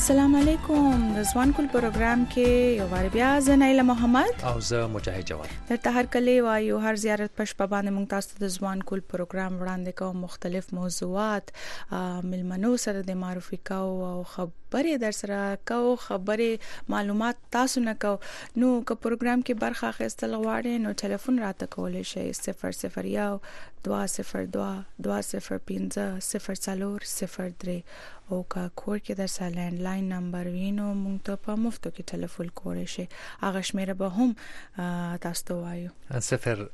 السلام علیکم. د ځوان کول پروګرام کې یو وار بیا زه نایله محمد او زه مجاهد جواد درته هر کله وایو هر زیارت پښ په باندې مونږ تاسو ته د ځوان کول پروګرام وړاندې کوم. مختلف موضوعات ملمنو سره د معرفي کوو او خبرې در سره کوو، خبرې معلومات تاسو نه کوو. نو که پروګرام کې برخه اخیستل غواړئ نو ټلیفون راته کولی شئ 001 202 205 0403 او که کور کې در سره لینډلاین نمبر وینو مونږ ته په مفتو کې ټلیفون کولی شئ. هغه شمیره به هم تاسو ته وایو 0800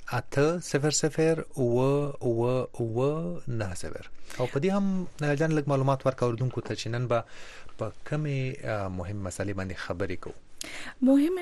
90 او په دې هم جان لږ معلومات ورکړو اوردونکو ته چې نن به په کومې مهم مسلې باندې خبرې کوو. مهمه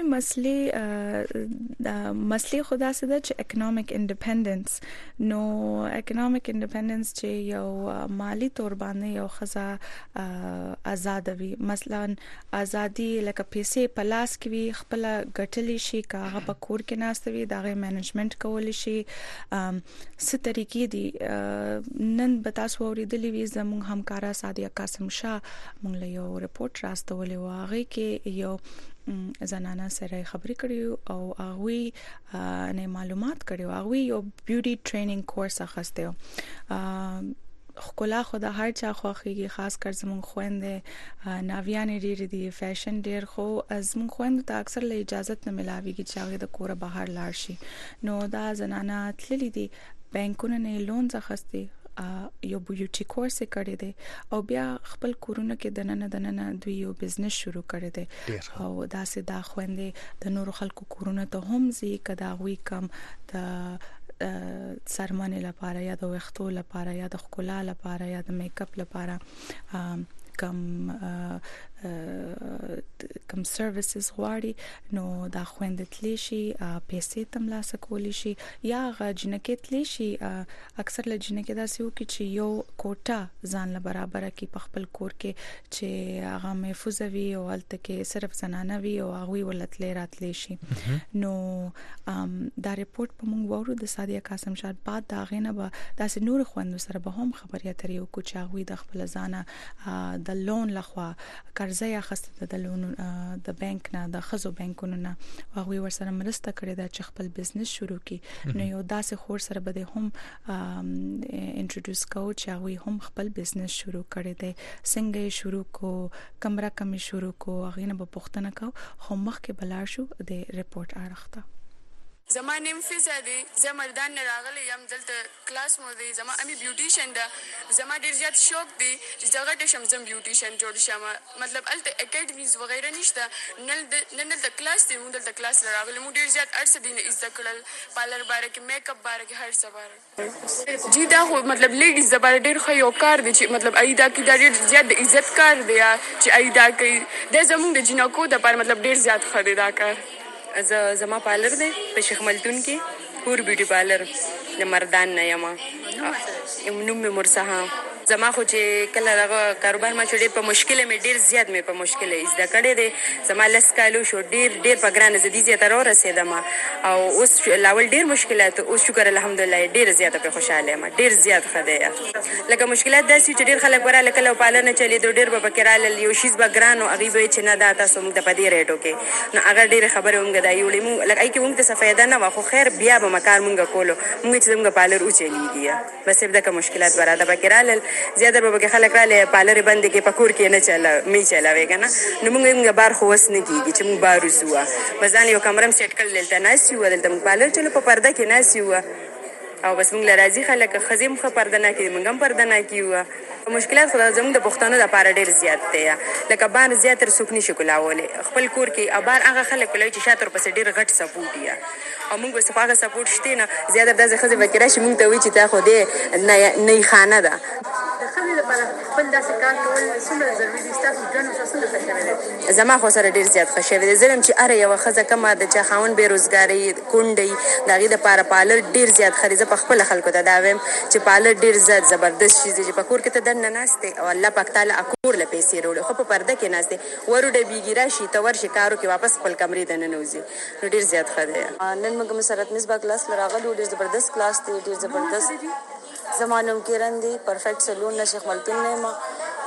مسلې خدا سره چې اکونومیک انډیپندنس. نو اکونومیک انډیپندنس چې یو مالی تور باندې یو خزه آزاد وي، مثلا ازادي لکه پیسې په لاس کې وي، خپل ګټلی شي، کاغه په کور کې ناستوي، دغه مینجمنت کول شي. څه طریقې دي نن به تاسو اوریدلې وي. زموږ همکارا سادیا قاسم شاه موږ له یو رپورت راستولې و، هغه کې یو زنانه سره خبرې کړې او هغه نه معلومات کړي. هغه یو بیوټي ټریننګ کورس اخیسته. خلا خدا هر چا خوخيږي، خاص کر زمون خويندې ناویان ډېر دي، فیشن ډېر، خو از مون خويندو ته اکثر له اجازه نه ملاويږي چې هغه د کوره بهر لاړ شي. نو دا زنانه تللي دي بانکونو نه لون ځخستي، یو بیوټي کورس کړی دی او بیا خپل کورونه کې دننه دوی یو بزنس شروع کړی دی او داسې دا خويندې د نورو خلکو کورونه ته هم ځي کدا وی کم د سرمنې لپاره یا د وختو لپاره یا د ښکلا لپاره یا د میک اپ لپاره کم سرویسز غواړي. نو دا خويندې تلی شي پیسې تم لاس کولی شي یا غجنکې تلی شي. اکثر لجنکې دا سيو کې چې یو کوټه ځان له برابر کې په خپل کور کې چې هغه محفوظ وي او الته کې صرف زنانه وي او هغه ولتلې راتلې شي. نو دا ریپورت په موږ وورو د سادیا قاسم شاه بعد دا غینه به داسې نور خويندو سره به هم خبرې اترې وکړو چې هغه د خپل ځانه د لون لخوا قرضه یا خسته د لون د بانک نه د خزو بانکونو نه هغه ورسره مرسته کړې ده چې خپل بزنس شروع کړي. نو یو داسې خور سره به هم انټروډوس کوو چې هغه هم خپل بزنس شروع کړي دي، څنګه شروع کو، کمره کم شروع کو، هغه نه به پوښتنه کو. خو مخکې بلار شو د ریپورت اړخته. زما نیم فیصد دی، زه مردان نه راغلی یم، دلته کلاس مو دی، زما امی بیوټیشن ده. زما ډیر زیات شوق دی چې زه غټه شم، زم بیوټیشن جوړ شم. مطلب الته اکیډمیز وغیرہ نشته، نن دلته کلاس دی، مونږ دلته کلاس راغلی. مونږ ډیر زیات ارڅ دي نه زده کړل، پارلر باره کې، میک اپ باره کې، هر څه باره. جی دا خو مطلب لیډیز د باره ډیر ښه یو کار دی چې مطلب ایدا کې ډیر زیات د عزت کار دی چې ایدا کوي. د زمونږ د جنکو د باره مطلب ډیر زیات ښه دی دا کار. زما پارلر دی په شیخ ملتون کې، پور بیوټي پارلر د مردان نه یم. نوم مې مرسها. زما خو چې کله هغه کاروبار ما چې ډېر په مشکله مې ډېر زیات مې په مشکله زده کړی دی. زما لس کالو شو، ډېر په ګرانه زه دې زیاته ورسېدم او اوس لاول ډېر مشکلات، اوس شکر الحمدلله ډېر زیاته په خوشاله یم، ډېر زیات ښه دی. لکه مشکلات داسې چې ډېر خلک وراله کله پالر نه چلېدو، ډېر به پکې رالل، یو شیز به ګران او هغوی به وایي چې نه دا تاسو موږ ته په دې ریټو کې. نو هغه ډېرې خبرې موږ دا یوړې مونږ لکه هغې کې موږ ته څه فایده نه وه، خو خیر بیا به مکار موږ کولو. موږ چې زموږ پالر وچلېږي بس دغه مشکلات به راته پکې رالل. زیاته به پکې خلک رالی پالرې بندې کې په کور کې نه مې چلوې که نه. نو موږ بار خو وس نه کېږي چې موږ بار وسو. بس ځان یو کمره م سیټ کړل، دلته ناست یو، دلته موږ پالر چلو په پرده کې ناست یو او بس موږ له راځي خلک ښځې هم ښه پرده نه کوي، موږ هم پرده نه کوو. مشکلات خو زموږ د پښتنو لپاره ډېر زیات دی. لکه بار زیاتره څوک نشي کولاولی خپل کور کې، او بار هغه خلک کولاوي چې شاته ورپسې ډېر غټ سپورټ وي او موږ ورڅخه هغه سپورټ شته نه. زیاتره داسې ښځې به کې راشي موږ ته وایي چې دا خو دې نی خانه ده. د ښځې لپاره خپل داسې کار کول څومره ضروري دي؟ ستاسو ژوند ورسره څنګه ښه شوی دی؟ زما خو سره ډېر زیات ښه شوی دی. زه وایم چې هره یوه ښځه کومه د چا خاوند بېروزګارۍ کونډۍ د هغې دپاره پالر ډېر زیات ښه دی. زه په خپله خلکو ته دا وایم چې پالر ډېر زیات زبردست شي چې په کور کې ته دننه ناست دی او الله پاک تعالی کور له پیسې راوړي، خو په پرده کې ناست دی، ورو ډبېږي راشي ته ورشي کار وکړي واپس خپل کمرې ته ننوځي. نو ډېر زیات ښه دی. نن موږ مسرت مصباح کلاس له راغلو، ډېر زبردست کلاس دی، ډېر زبردست. زما نوم کیرن دی، پرفیکټ سلون نه شیخ ملتون نه یم.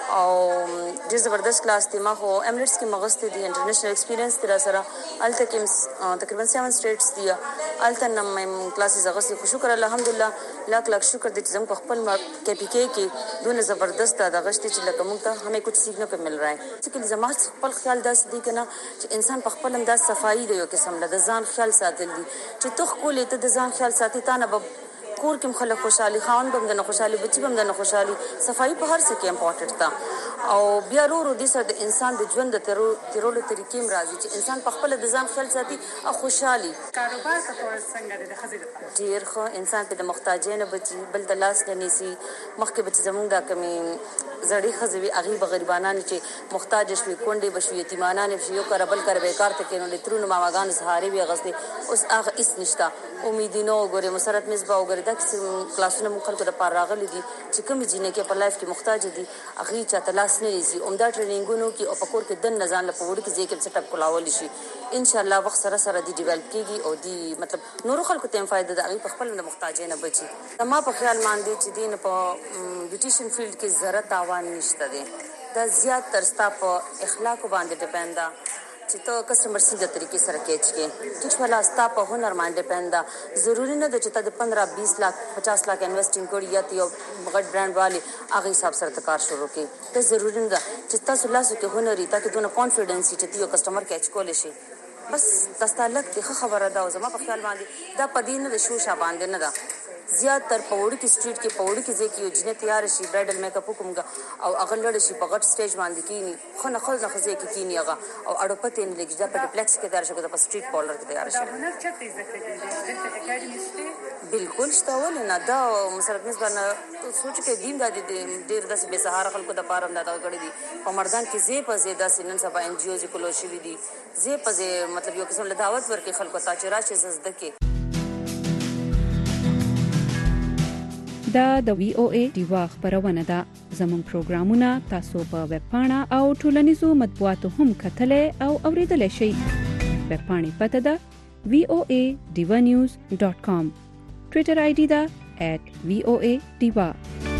او ډېر زبردست کلاس دی. ما خو ایمریټس کې مغستې دي انټرنیشنل ایکسپیرینس دی را سره. هلته کې تقریبا 7 سټیټس دي. هلته نه مې کلاسز اغوستې. خو شکر الحمدلله لاک شکر دی چې زموږ په خپل KPK کې دونه زبردست دغه شته چې لکه موږ ته همې کچھ سیکھنے کو مل رہا ہے. چې زما خپل خیال داسې دی که نه چې انسان په خپل هم داسې صفایي دی یو قسم له د ځان خیال ساتل دي چې ته ښکلې ته د ځان خیال ساتي تا نه به کور کې خلک خوشحالي خاوند به هم درنه خوشحالي بچي به هم درنه خوشحالي. صفایي په هر څه کې امپورټنټ ده. او بیا ورو دې سره د انسان د ژوند د تیرولو طریقې هم راځي چې انسان په خپله د ځان خیال ساتي او خوشحالي. کاروبار ته کول څنګه دی د ښځې لپاره؟ ډېر ښه. انسان پې د محتاجۍ نه بچي، بل ته لاس نه نیسي. مخکې به چې زموږ دا کمې زړې ښځې وي هغې به غریبانانې چې محتاجه شوې کونډې به شوې یتیمانانې به شوې یو کاره بل کاره به یې کار ته کښېنولې ترونو ماماګانو سهارې وې اخیستې. اوس هغه هېڅ نشته. امیدینو وګورې مسرت مصباح وګورې دا کیسې کلاسونه موږ خلکو دپاره راغلي دي چې کومې جینکې په لایف کې محتاجه دي هغې چاته لاس نه نیسي. عمده ټریننګونو کې او په کور کې دننه ځان له په وړوکي ځای کې څه ټپ کولاولی شي. انشاءالله وخت سره سره دي ډیولپ کېږي او دي مطلب نورو خلکو ته هم فایده ده. هغې په خپل د محتاجۍ نه بچي. زما په خیال باندې چې دې نه په بیوټیشن فیلډ کې ذره تاوان نشته دی. دا زیات تر ستا په اخلاقو باندې ډیپینډ ده چې ته کسټمر څنګه طریقې سره کیچ کې. ټیک شوله ستا په هنر باندې ډیپینډ ده. ضروري نه ده چې ته د 15-20 لاک 50 لاک انویسټینګ کړي یا ته یو غټ برانډ والي هغې حساب سره ته کار شروع کړي. دا ضروري نه ده چې تاسو لاسو کې هنر وي تاکې دونه کانفیډنس وي چې ته یو کسټمر کیچ کولی شي. بس دا ستا لږ کې ښه خبره ده. او زما په خیال باندې دا په دې نه د شوشا باندې نه ده. زیات تر په وړوکي سټریټ کې په وړوکي ځای کې یو جینۍ تیاره شي برایډل میک اپ وکړم او هغه لړه شي په غټ سټیج باندې کښېني ښه نه ښه ځای کې کښېني هغه او اړو پتې نه لګي چې دا په ډپلیکس کې تیاره شي که دا په سټریټ پارلر کې تیاره شي. دا هنر چېرته زده کړی دی؟ دلته اکاډمي شته؟ بالکل شته. ولې نه. دا مسرت مصباح نه سوچ کې دیم دا دي ډېر داسې بې سهاره خلکو دپاره هم دا دغه کړي دي. په مردان کې ځای په ځای داسې نن سبا NGOز کلوز شوي دي. ځای په ځای مطلب یو قسم له دعوت ورکړي خلکو ته چې راشي زه زده کړې. دا د VOA ډیوا خبرونه ده. زموږ پروګرامونه تاسو په ویب پاڼه او ټولنیزو مطبوعاتو هم کتلی او اوریدلی شئ. ویب پاڼې پته ده voadivanews.com. ټویټر ID ده @VOA Diva.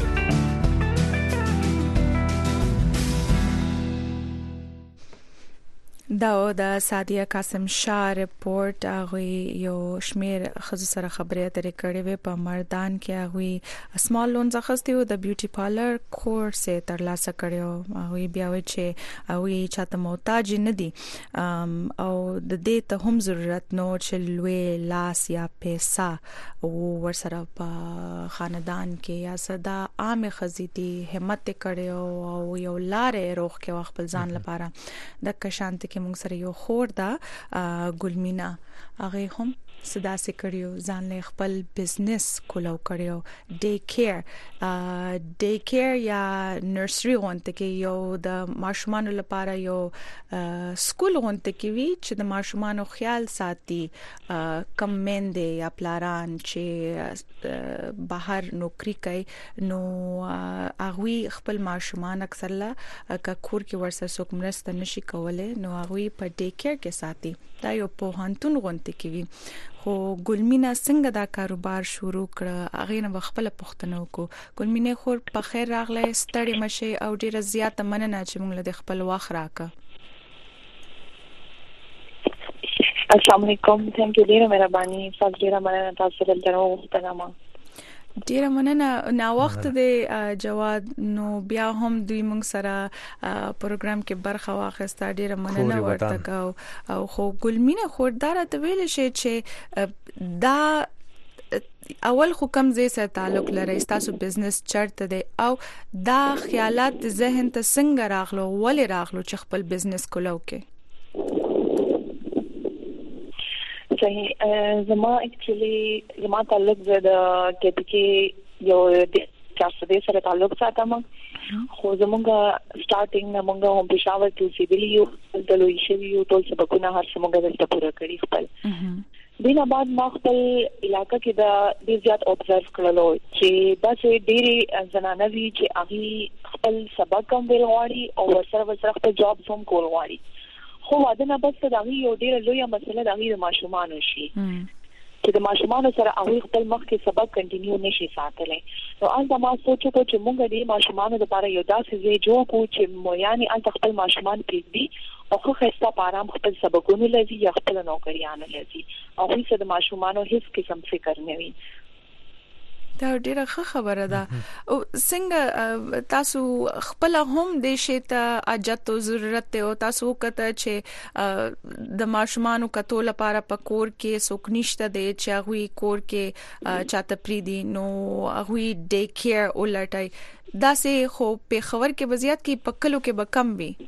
دا د سادیه قاسم شاه رپورټ هغه یو شمیر خزو سره خبرې اترې کړې وې په مردان کې هغه سمال لونز اخستي او د بیوټي پارلر کورس ترلاسه کړو. هغه بیا وی چې هغه چاته محتاج نه دي او د دې ته هم ضرورت نو چې لوی لاس یا پیسې او ورسره په خاندان کې یا صدا عام خزيتي همت کړو او یو لارې روخ کې خپل ځان لپاره د کشانت کې موږ سره یو خور ده ګلمینا هغه هم صدا سي کړیو ځان له خپل بزنس کولو کړیو ډے کیر یا نرسری غونته کې یو د ماشومان لپاره یو سکول غونته کې وی چې د ماشومان خیال ساتي کم مند یا پلاران چې بهر نوکری کوي نو هغه خپل ماشومان اکثر لا کور کې ورسره څوک مرسته نشي کولای نو هغه په ډے کیر کې ساتي دا یو په هانتون غونته کې وی. خو ګلمینا څنګه دا کاروبار شروع کړ هغه نه خپل پښتنو کو ګلمینه خور په خیر راغله ستړي مشه او ډیره زیاته مننه چې موږ له خپل وخت راکا. السلام علیکم ثانک یو ډیره مهرباني فضیله مننه تاسو دلته راوستنه ډیره مننه نا وخت دی جواد نو بیا هم دوی موږ سره پروګرام کې برخه واخیسته ډیره مننه ورته کو او خو ګلمینه خوردار ته ویل شي چې دا اول خو کم زې سره تعلق لري تاسو بزنس چرته دی او دا خیالات ذهن ته څنګه راغلو ولې راغلو چې خپل بزنس کولو کې صحیح زما اکچولی زما تعلق د KPK یو د چارسده سره تعلق ساتم خو زمونږه سٹارټینګ موږ هم پېښور کې سیدلیو د لوی شویو ټول سبقونه هر څه موږ دلته پوره کړی خپل دینه بعد ما خپل علاقې کې د ډیر زیات اوبزرو کړلو چې دا چې ډېری زنانه وی چې هغه خپل سبق هم ویل غواړي او ورسره خپل جاب هم کول غواړي خو واده نه بس دا یو ډیره لویه مسله د غیر ماشومان شي چې د ماشومان سره هغه خپل مخ کې سبق کنټینیو نشي ساتلی. نو ان ما سوچو چې موږ د ماشومان لپاره یو داسې ځای جوړ کړو چې مویاني ان خپل ماشومان پریږدي او خو خسته پارام خپل سبقونه لذي یا خپل نوکریان لذي او هیڅ د ماشومان هیڅ قسم فکر نه وي. دا ډیره ښه خبره ده. او څنګه تاسو خپل هم د شته اجازه ضرورت او تاسو کته چې د ماشومان کتو لپاره په کور کې څوک نشته دی چې هغه کور کې چاته پریدي نو هغه ډے کیر ولټای دا سه خو په خبر کې وضعیت کې پکلو کې به کم وي.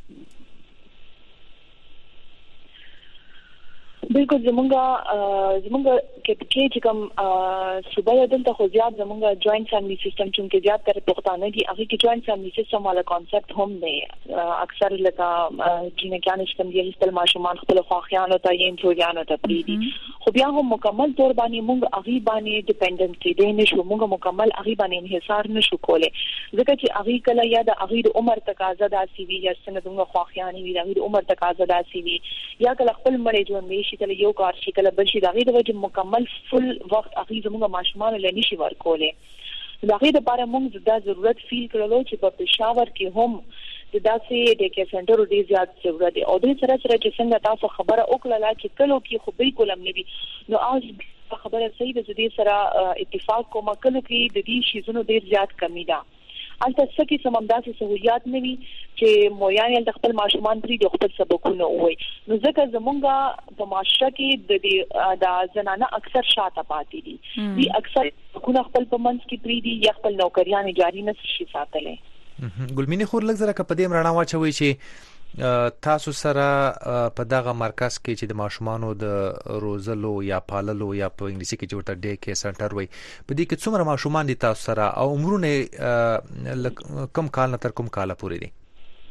بالکل زمونږ کې چې کوم صوبه دلته خو زیات زمونږ جوائنٹ فیملی سیستم چې زیات تر پښتانه دي هغه کې جوائنٹ فیملی سیستم والا کانسپټ هم دی. اکثر لکه جنګیان سیستم دی خپل ماشومان خپل خواخیانو ته یې انټرویانو ته پریدي خو بیا هم مکمل تور باندې موږ هغه باندې ډیپندنت دي نشو موږ مکمل هغه باندې انحصار نشو کولای ځکه چې هغه کله یا د هغه عمر تقاضا داسي وي یا څنګه دغه خواخیانی وي د هغه عمر تقاضا داسي وي یا کله خپل مړ ژوند شي کله یو کار شي کله بل شي د هغه د وجه مکمل فل وخت هغه زموږ ماشومان لنی شي ورکولې. د هغه لپاره موږ د ضرورت فیل کړلو چې په پېښور کې هم د داسې د کې سنټر ډیر زیات ضرورت دی او د سره چې څنګه تاسو خبره وکړه چې کلو کې خو بالکل هم نه وي نو اوس خبره صحیح ده چې سره اتفاق کوم کلو کې د دې شیزونو ډیر زیات کمی ده. البته سکه سمنداسي سہولیات نه وي چې مویان د خپل ماشومان پری د خپل سبقونه وای نو ځکه زمونږه په معاشره کې د زنانه اکثر شاته پاتې دي دي اکثر خپل پمنس کې پری دي یا خپل نوکریان جاری نه شي ساتلې. ګلمینې خور لږ زره په دې رڼا واچوي چې تاسو سره په دغه مرکز کې چې د ماشومانو د روزلو یا پاللو یا په انګلیسي کې چې ورته ډے کې سنټر وي په دې کې څومره ماشومان دي تاسو سره او عمرونه کم کال نه تر کوم کال پورې دي؟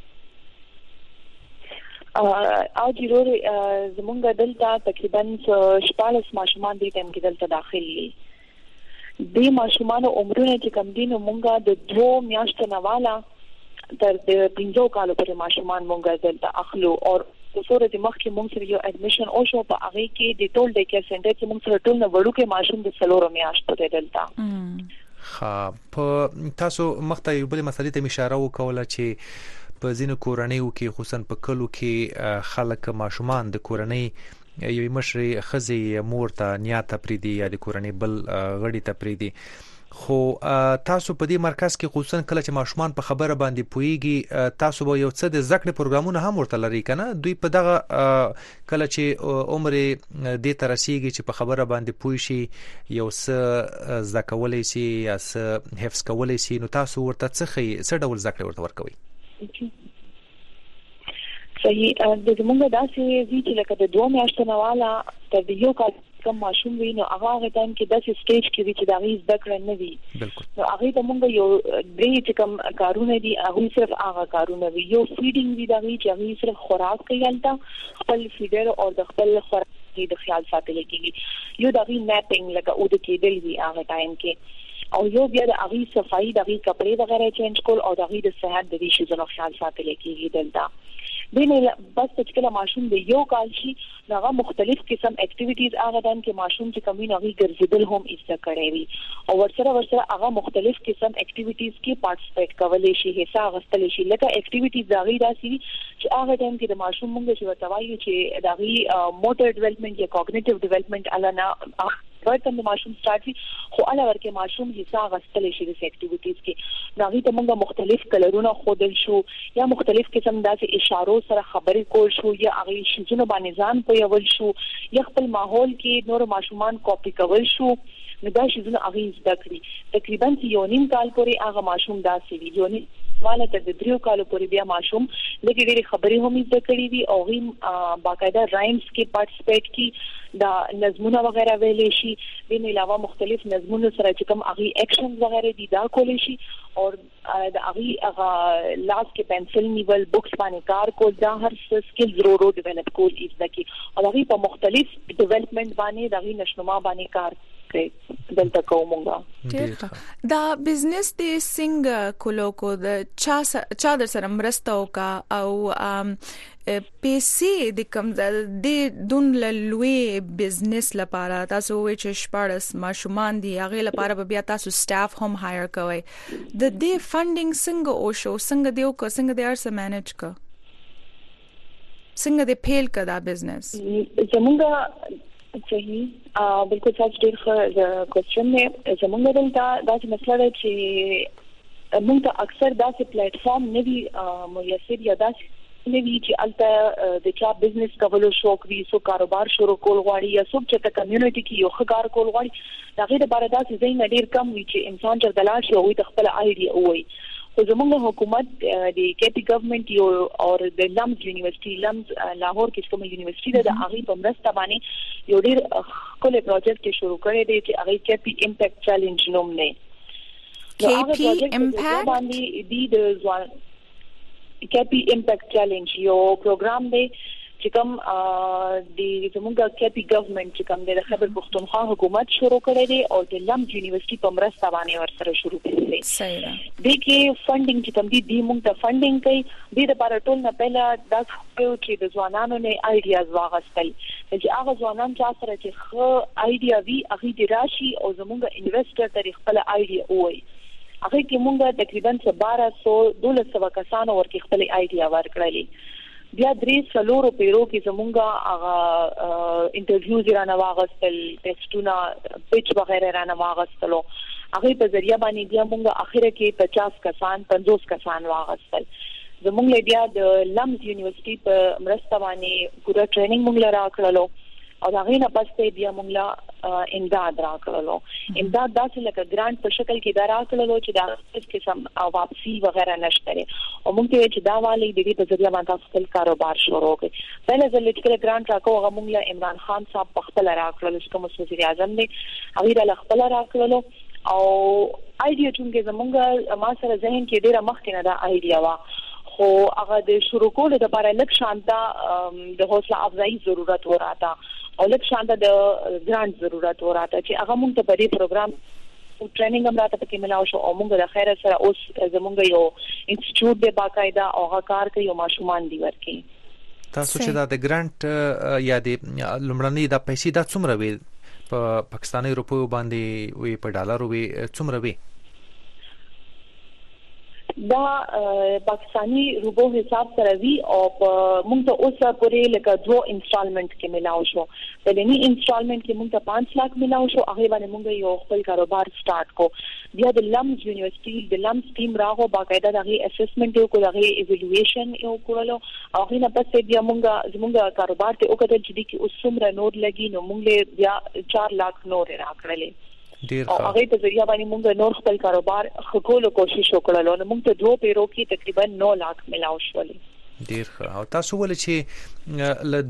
او ضرور زمونږ دلته تقریبا 14 ماشومان دي تم کې دلته داخلي دي ماشومان عمرونه چې کم دي نو مونږه د 2 میاشتو نواله تر د 15 کالو پورې ماشومان مونږ دلته اخلو او د صورت مخکې مونږ سره یو اډمیشن او شو په هغه کې د ټول ډے کیر سنټر کې مونږ سره ټول نه وړو کې ماشوم د سلورو میاشتو دلته. په تاسو مخته یو بل مسلې ته اشاره وکوله چې په ځینو کورنیو کې خصوصا په کلو کې خلک ماشومان د کورنۍ یو مشري خزي مور ته نیاته پریدي یا د کورنۍ بل غړي ته پریدي خو تاسو په دې مرکز کې خصوصا کله چې ماشومان په خبره باندې پويږي تاسو به یو څه د ذکر پروګرامونه هم ورته لري کنه دوی په دغه کله چې عمر دې ترسيږي چې په خبره باندې پوي شي یو څه ذکولې شي یا څه حفظ کولې شي نو تاسو ورته څه ډول ذکر ورته ورکوي؟ صحیح د زمونږ داسې وی چې لکه د 2 میاشتو نواله تر یو کال کم ماشوم وی نو هغه ټایم کې داسې سټیج کې وی چې دا غي ذکر نه وي نو هغه د مونږ یو درې چې کم کارونه دي هغه صرف هغه کارونه وی یو فیډینګ وی دا غي چې هغه صرف خوراک کوي البته خپل فیډر او د خپل خوراک د خیال ساتل کېږي یو دا غي میپینګ لکه او د کېدل وی هغه ټایم کې او یو بیا د هغه صفائی د هغه کپڑے وغیرہ چینج کول او د هغه د صحت د دې شیزونو خیال ساتل کېږي دلته. دینه بس چې کله ماشوم د یو کال شي هغه مختلف قسم اکټیویټیز هغه دان کې ماشوم چې کمینه هغه ګرځیدل هم ایسته کړی وي او ورسره هغه مختلف قسم اکټیویټیز کې پارټیسپیټ کولای شي حصہ اخیستل شي لکه اکټیویټیز هغه داسي چې هغه ټایم کې د ماشوم موږ چې وتاوایو چې دغه موټر ډیولپمنٹ یا کوګنیټیو ډیولپمنٹ الانا ورته د ماشوم سٹارټي خو اله ورکه ماشوم حصہ غستل شي د اکټیویټیز کې ناغي ته موږ مختلف کلرونه خودل شو یا مختلف قسم داسې اشارو سره خبرې کول شو یا هغه شیزونه باندې ځان پویول شو یا خپل ماحول کې نور ماشومان کاپی کول شو نو دا شیزونه هغه زده کړی تقریبا یو نیم کال پورې هغه ماشوم داسې وی یو والا تر 3 کالو پورې بیا ماشوم لکه ډېری خبرې هم زده کړې وي او غي باقاعده رایمز کې پارټیسپیټ کی دا نظمونه وغیرہ ویلې شي د نه علاوه مختلف نظمونو سره چې کوم هغه اکشنز وغیرہ دي دا کولې شي او د هغه لاس کې پنسل نیول بوکس باندې کار کول دا هر څه سکل ضرورت ډیولپ کول از دکی او هغه په مختلف ډیولپمنٹ باندې د هغه نشنما باندې کار کې دلته کومه دا بزنس د څنګه کولو کو د چا در سره مرسته وکا او پیسې د کم د دون لوی بزنس لپاره تاسو وې چې شپارس ماشومان دي هغه لپاره بیا تاسو سټاف هم هایر کوئ د دې فندینګ څنګه او شو څنګه دیو کو څنګه د ارس مینج کو څنګه د پیل کدا بزنس زمونږه صحیح بالکل تاسو ډېر ښه کوېسچن دی زمونږ دلته دا چې مسله ده چې موږ ته اکثر داسې پلیټ فارم نه وي میسر یا داسې نه وي چې الته د چا بزنس کولو شوق وي سو کاروبار شروع کول غواړي یا څوک چې د کمیونټي کې یو ښه کار کول غواړي دا غیر لپاره داسې ځای نه ډېر کم وي چې انسان چې دلار شي او د خپل آیډیا وایي خو زموږ حکومت د کېپی ګورنمنت یو او د لمز یونیورسيټي لمز لاهور کې کومه یونیورسيټي ده د هغه په مرسته باندې یو ډېر خپل پروجیکټ شروع کړی دی چې هغه کېپی امپیکټ چیلنج نوم نه کېپی امپیکټ باندې د ځوان کېپی امپیکټ چیلنج یو پروګرام دی چې کوم د زموږ کېپی ګورنمنت چې کوم د خیبر پښتونخوا حکومت شروع کړی دی او د لمز یونیورسيټي په مرسته باندې ورسره شروع کړی دی صحیح ده د کې فندینګ چې کوم دی موږ ته فندینګ کوي د لپاره ټول نه پهلا د چې د ځوانانو نه آیډیاز واغستل چې هغه ځوانان چې سره چې خو آیډیا وی هغه دی راشي او زموږ انویسټر تاریخ خپل آیډیا وای هغه کې موږ تقریبا 1200 کسانو ورکې خپل آیډیا ورکړلې بیا 300 پیرو کې زمونږه هغه انټرویوز رانه واغستل ټیسټونه پیچ وغیرہ رانه واغستلو هغه په ذریعہ باندې بیا موږ اخره کې 50 کسان 50 کسان واغستل زمونږ بیا د لمز یونیورسيټي په مرسته باندې پورا ټریننګ موږ راکړلو او هغه نه پسته بیا موږ امداد راکړلو امداد داسې لکه ګرانټ په شکل کې راکړلو چې دا هیڅ قسم واپسی وغیرہ نشته او موږ ته چې دا والی د دې په ذریعہ باندې خپل کاروبار شروع کړ پهله ځل چې ګرانټ راکو هغه موږ عمران خان صاحب په خپل راکړلو چې کوم وزیر اعظم دی هغه له خپل راکړلو او آیډیا چې زمونږ ما سره ذهن کې ډیره مخکې نه دا آیډیا وا خو هغه د شروع کولو لپاره لکه شانتا د حوصله افزایی ضرورت وراته او لکه شانتا د ګرانټ ضرورت وراته چې هغه موږ ته په دې پروګرام ټریننګ هم راته پکې ملاو شو او موږ د خیر سره اوس زمونږ یو انسټیټیوټ دی باقاعده او هغه کار کوي او ماشومان دی ورکی تاسو چې دا د ګرانټ یا د لمړنۍ د پیسې د څومره وي په پاکستاني روپیو باندې وي په ډالرو وي څومره وي دا پاکستانی روپو حساب سره وی او موږ ته اوسه پورې لکه 2 انسټالمنٹ کې ملاو شو په لنی انسټالمنٹ کې موږ ته 5 لک ملاو شو هغه باندې موږ یو خپل کاروبار سٹارټ کو بیا د لمز یونیورسيټي د لمز ټیم راغو باقاعده دغه اسسمنټ یو کو دغه ایوالویشن یو کولو او هغه نه پس بیا موږ کاروبار ته وکړل چې د کې اوس څومره نور لګي نو موږ بیا 4 لک نور راکړلې او هغه په ذریعہ باندې موږ نور خپل کاروبار خکولو کوشش وکړلو نو موږ ته 2 پیرو کې تقریبا 9 لک ملاو شولې ډیر ښه او تاسو ول چې ل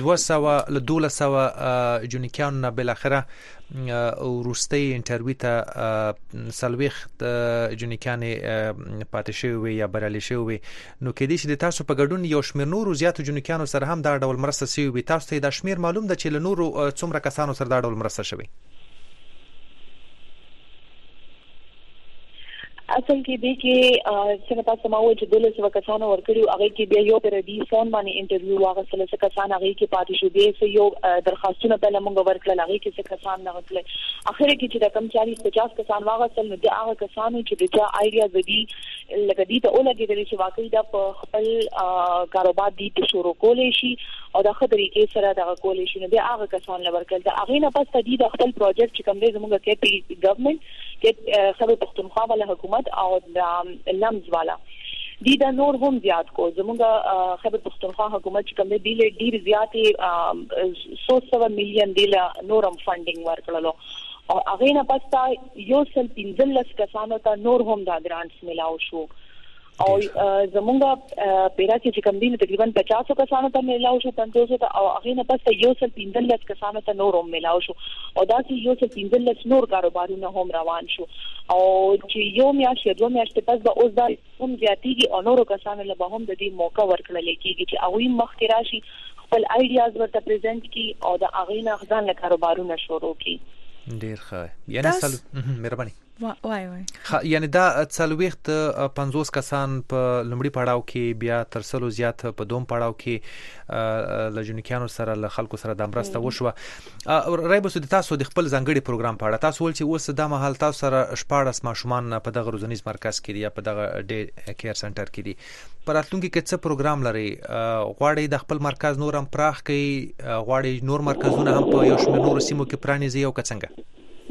200 جونیکانو نه بل اخره وروستي انټرویو ته سلويخت جونیکانې پاتې شوی یا برالي شوی نو کې دې چې د تاسو په ګډون یو شمیر نور زیاتو جونیکانو سره هم دا ډول مرسته شوی تاسو ته د شمیر معلوم ده چې له نور څومره کسانو سره دا ډول مرسته شوی اصل کې دې کې څنګه تاسو ما وایي چې 200 کسانو ورکړي هغه کې بیا یو پر دې فون باندې انټرویو واغسل څه کسان هغه کې پاتې شو دي یو درخواستونه په لمونږ ورکړل هغه کې څه کسان نه ورکړل اخر کې چې د کم 40-50 کسان واغسل نو د هغه کسانو چې د آیډیا زدي لکه دې ته ولګېدل چې واقعي دا په خپل کاروبار دې شروع کولای شي او د خبرې کې سره د کولای شي نو د هغه کسان لورکل دا هغه نه پس د خپل پروجیکټ چې کوم دې زموږ کې ګورنمنت کې خبر پښتونخوا والا حکومت او د لمز والا دي دا نور هم زیات کو زموږ خبر پښتونخوا حکومت چې کوم دې ډیر زیاتې 100 مليون دی نورم فندینګ ورکړلو او هغه نه پسته یو سل 15 کسانو ته نور هم دا ګرانټس ملاو شو او زمونږ پیرا چې کوم دین تقریبا 50 کسانو ته ملاو شو 500 ته او هغه نه پسته یو سل 15 کسانو ته نور هم ملاو شو او دا چې یو سل 15 نور کاروبارونه هم روان شو او چې یو میاشت 2 میاشتې پس به اوس دا هم زیاتېږي او نورو کسانو له به هم د دې موقع ورکړل کېږي چې هغه مخکې راشي خپل آیډیاز ورته پریزنټ کی او د هغه نه ځان له کاروبارونه شروع کی ډیر ښه یعنی مهرباني وای یعنی دا 50 کسان په لومړي پړاو کې بیا تر څلو زیات په دوم پړاو کې لجنکیانو سره له خلکو سره د امرسته وشو. رایبو د تاسو د خپل ځانګړي پروګرام په اړه تاسو ول چې اوس د مهال تاسو سره 14 ماشومان په دغه روزنیز مرکز کې یا په دغه ډے کیر سنټر کې دي. پر راتلونکي کې څه پروګرام لري؟ غواړي د خپل مرکز نور هم پراخ کړي؟ غواړي نور مرکزونه هم په یو شمېر نور سیمو کې پرانیزي او څنګه؟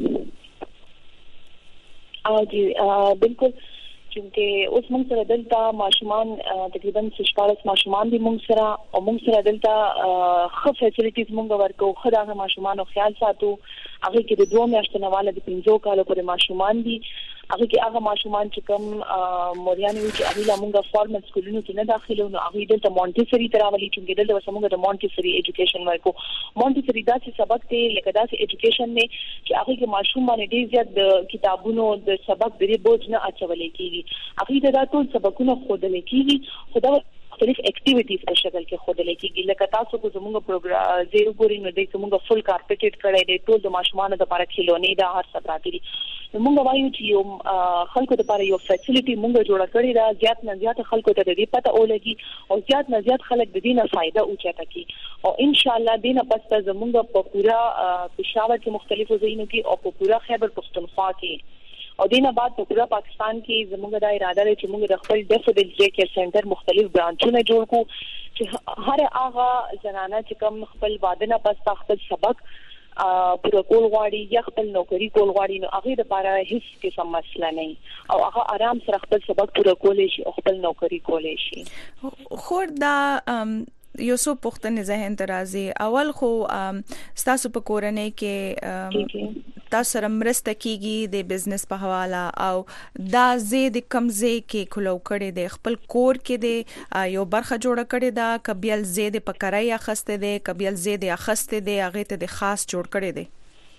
جی بالکل چې اوس موږ سره دلته ماشومان تقریبا 14 ماشومان دي موږ سره او موږ سره دلته خو فیسیلیټیز موږ ورکو خدای ماشومان او خیال ساتو. هغه کې د 2 میاشتو نه والے د 15 کالو پورې ماشومان دي. هغه کې هغه ماشومان چې کوم موريانو چې هغه موږ فارمل سکولونو کې نه داخلو نو هغه دلته مونټیسری تراولي چې دلته موږ د مونټیسری ایجوکیشن ورکو. مونټیسری داسې سبق دی لکه داسې ایجوکیشن دی چې هغه کې ماشوم باندې ډیر زیات د کتابونو د سبق د بوج نه اچولې کیږي. هغه د ټول سبقونو خودل کیږي خدا مختلف اکټیویټیز په شکل کې خودل کیږي. لکه تاسو کو زموږ پروګرام زیرو ګوري نو د زموږ فل کارپټډ کړی دی ټول د ماشومان لپاره کھلونې دا هر څه پراتی دي. موږ وایو چې یو خلکو لپاره یو فیسیلیټي موږ جوړ کړی دا زیات نه زیات خلکو ته د دې پته ولګي او زیات نه زیات خلک د دې نه فائدہ اوچته کی او ان شاء الله دینه پسته زموږ په پورا پېښور کې مختلفو ځایونو کې او په پورا خیبر پختونخوا کې او دینه بعد په پورا پاکستان کې زموږ د اراده لري چې موږ د خپل ډیفیډل ډے کیر سنټر مختلف برانچونه جوړ کو چې هر هغه زنانه چې کوم خپل واده نه پس خپل سبق پورا کول غواړي یا خپل نوکری کول غواړي نو هغه لپاره هیڅ قسم مسله نه او هغه آرام سره خپل سبق پورا کولای شي او خپل نوکری کولای شي. خور دا یو څو پوښتنې ذهن ته راځي. اول خو تاسو په کورنۍ کې تاسو سره مرسته کیږي د بزنس په حواله او دا زید کمزې کې کلو کړي د خپل کور کې د یو برخه جوړه کړي دا کبیل زید په کرای اخسته دي کبیل زید اخسته دي هغه ته د خاص جوړ کړي دي.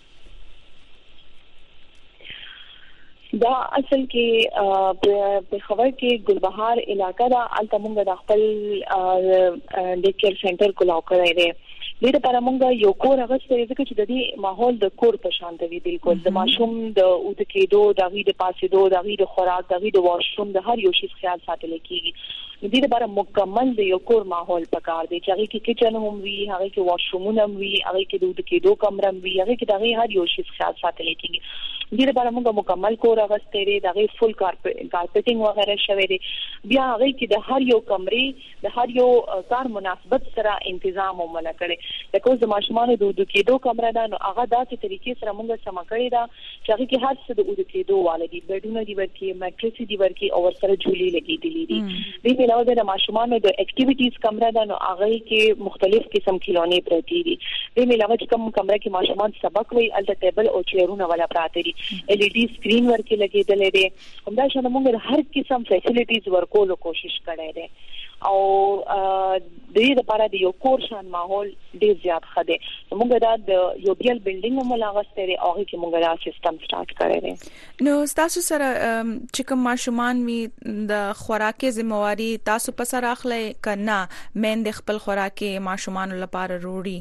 دا اصل کې په خبر کې ګلبهار علاقہ دا التمنګ د خپل ډے کیر سنټر کو لاو کړی دی. دې لپاره موږ یو کور غوښتل ځکه چې د دې ماحول د کور په شان دی بالکل د ماشوم د اود کېدو د غي د پاسېدو د غي د خوراک د غي د واشروم د هر یو شي خیال ساتل کیږي. د دې لپاره مکمل د یو کور ماحول پکار دی چې هغه کې کچن هم وي هغه کې واشرومونه هم وي هغه کې د اود کېدو کمره هم وي هغه کې د غي هر یو شي خیال ساتل کیږي. دې لپاره موږ مکمل کور غوښتل دی د غي فل کارپټینګ وغیرہ شوی دی. بیا هغه کې د هر یو کمرې د هر یو کار مناسبت سره تنظیم ومنه کړي. لکه د ماشومان د اود کېدو کمره ده نو هغه داسې طریقې سره موږ سم کړی دا چې هغه کې هر څه د اود کېدو والدي بیډونه دی ورکی میټریس دی ورکی او سره جوړی لګیدلې دي. دې علاوه د ماشومان د اکټیویټیز کمره ده نو هغه کې مختلف قسم کھلونې پراتی دي. دې علاوه چې کوم کمره کې ماشومان سبق وی الته ټیبل او چیرونه ولا پراته دي LED سکرین ورکی لګیدلې دي. همدا شنه موږ هر قسم فیسیلیټیز ورکولو کوشش کړی دی او د دې لپاره د یو کور شان ماحول ډیر زیات خده. موږ دا د یو بیل بلډینګ هم لاغسته لري او هغه کې موږ دا سیستم سٹارټ کړی دی. نو تاسو سره چې کوم ماشومان وي د خوراکي ذمہواری تاسو په سر اخلي کنه مین د خپل خوراکي ماشومان لپاره وروړي؟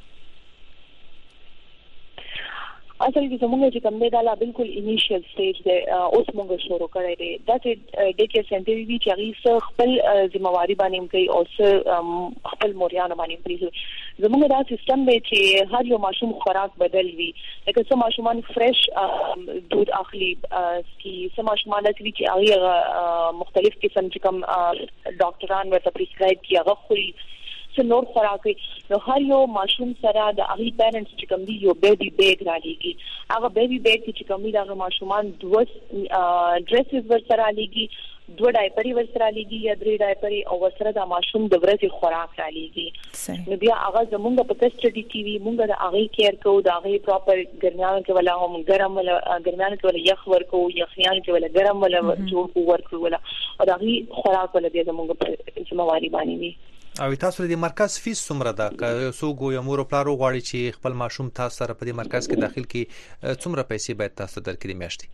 اصل کې زموږ چې کوم دی دا بالکل انیشل سټیج دی اوس موږ شروع کړی دی دا چې ډے کیر سنټر وی چې هغه خپل ذمہواری باندې کوي او خپل موريانو باندې کوي. زموږ دا سیستم دی چې هر یو ماشوم خوراک بدل وي. لکه څو ماشومان فرش دودھ اخلي کی څو ماشومان لري چې هغه مختلف قسم چې کوم ډاکټران ورته پریسکرایب کیږي هغه خوري نور خوراکي. نو هر یو ماشوم سره د هغه پیرنټس چې کوم دی یو بیبي بیگ را لګي. هغه بیبي بیگ چې کوم دی د ماشومان دوه ډریسز ورسره لګي 2 ډایپري ورسره لګي یا 3 ډایپري او ورسره د ماشوم د ورځې خوراک را لګي. نو بیا هغه زمونږ په کسټډي کې وی مونږ د هغه کیر کوو د هغه پراپر ګرمیانو کې ولا هم ګرم ولا ګرمیانو کې ولا یخ ورکو یخیانو کې ولا ګرم ولا جوړ ورکو ولا او د هغه خوراک ولا بیا زمونږ په ذمہواری باندې وي. او تاسو د مرکز فیس څومره ده؟ که څوک یو مور پلار غواړي چې خپل ماشوم تاسو سره په دې مرکز کې داخل کړي څومره پیسې باید تاسو درکړي میاشتې؟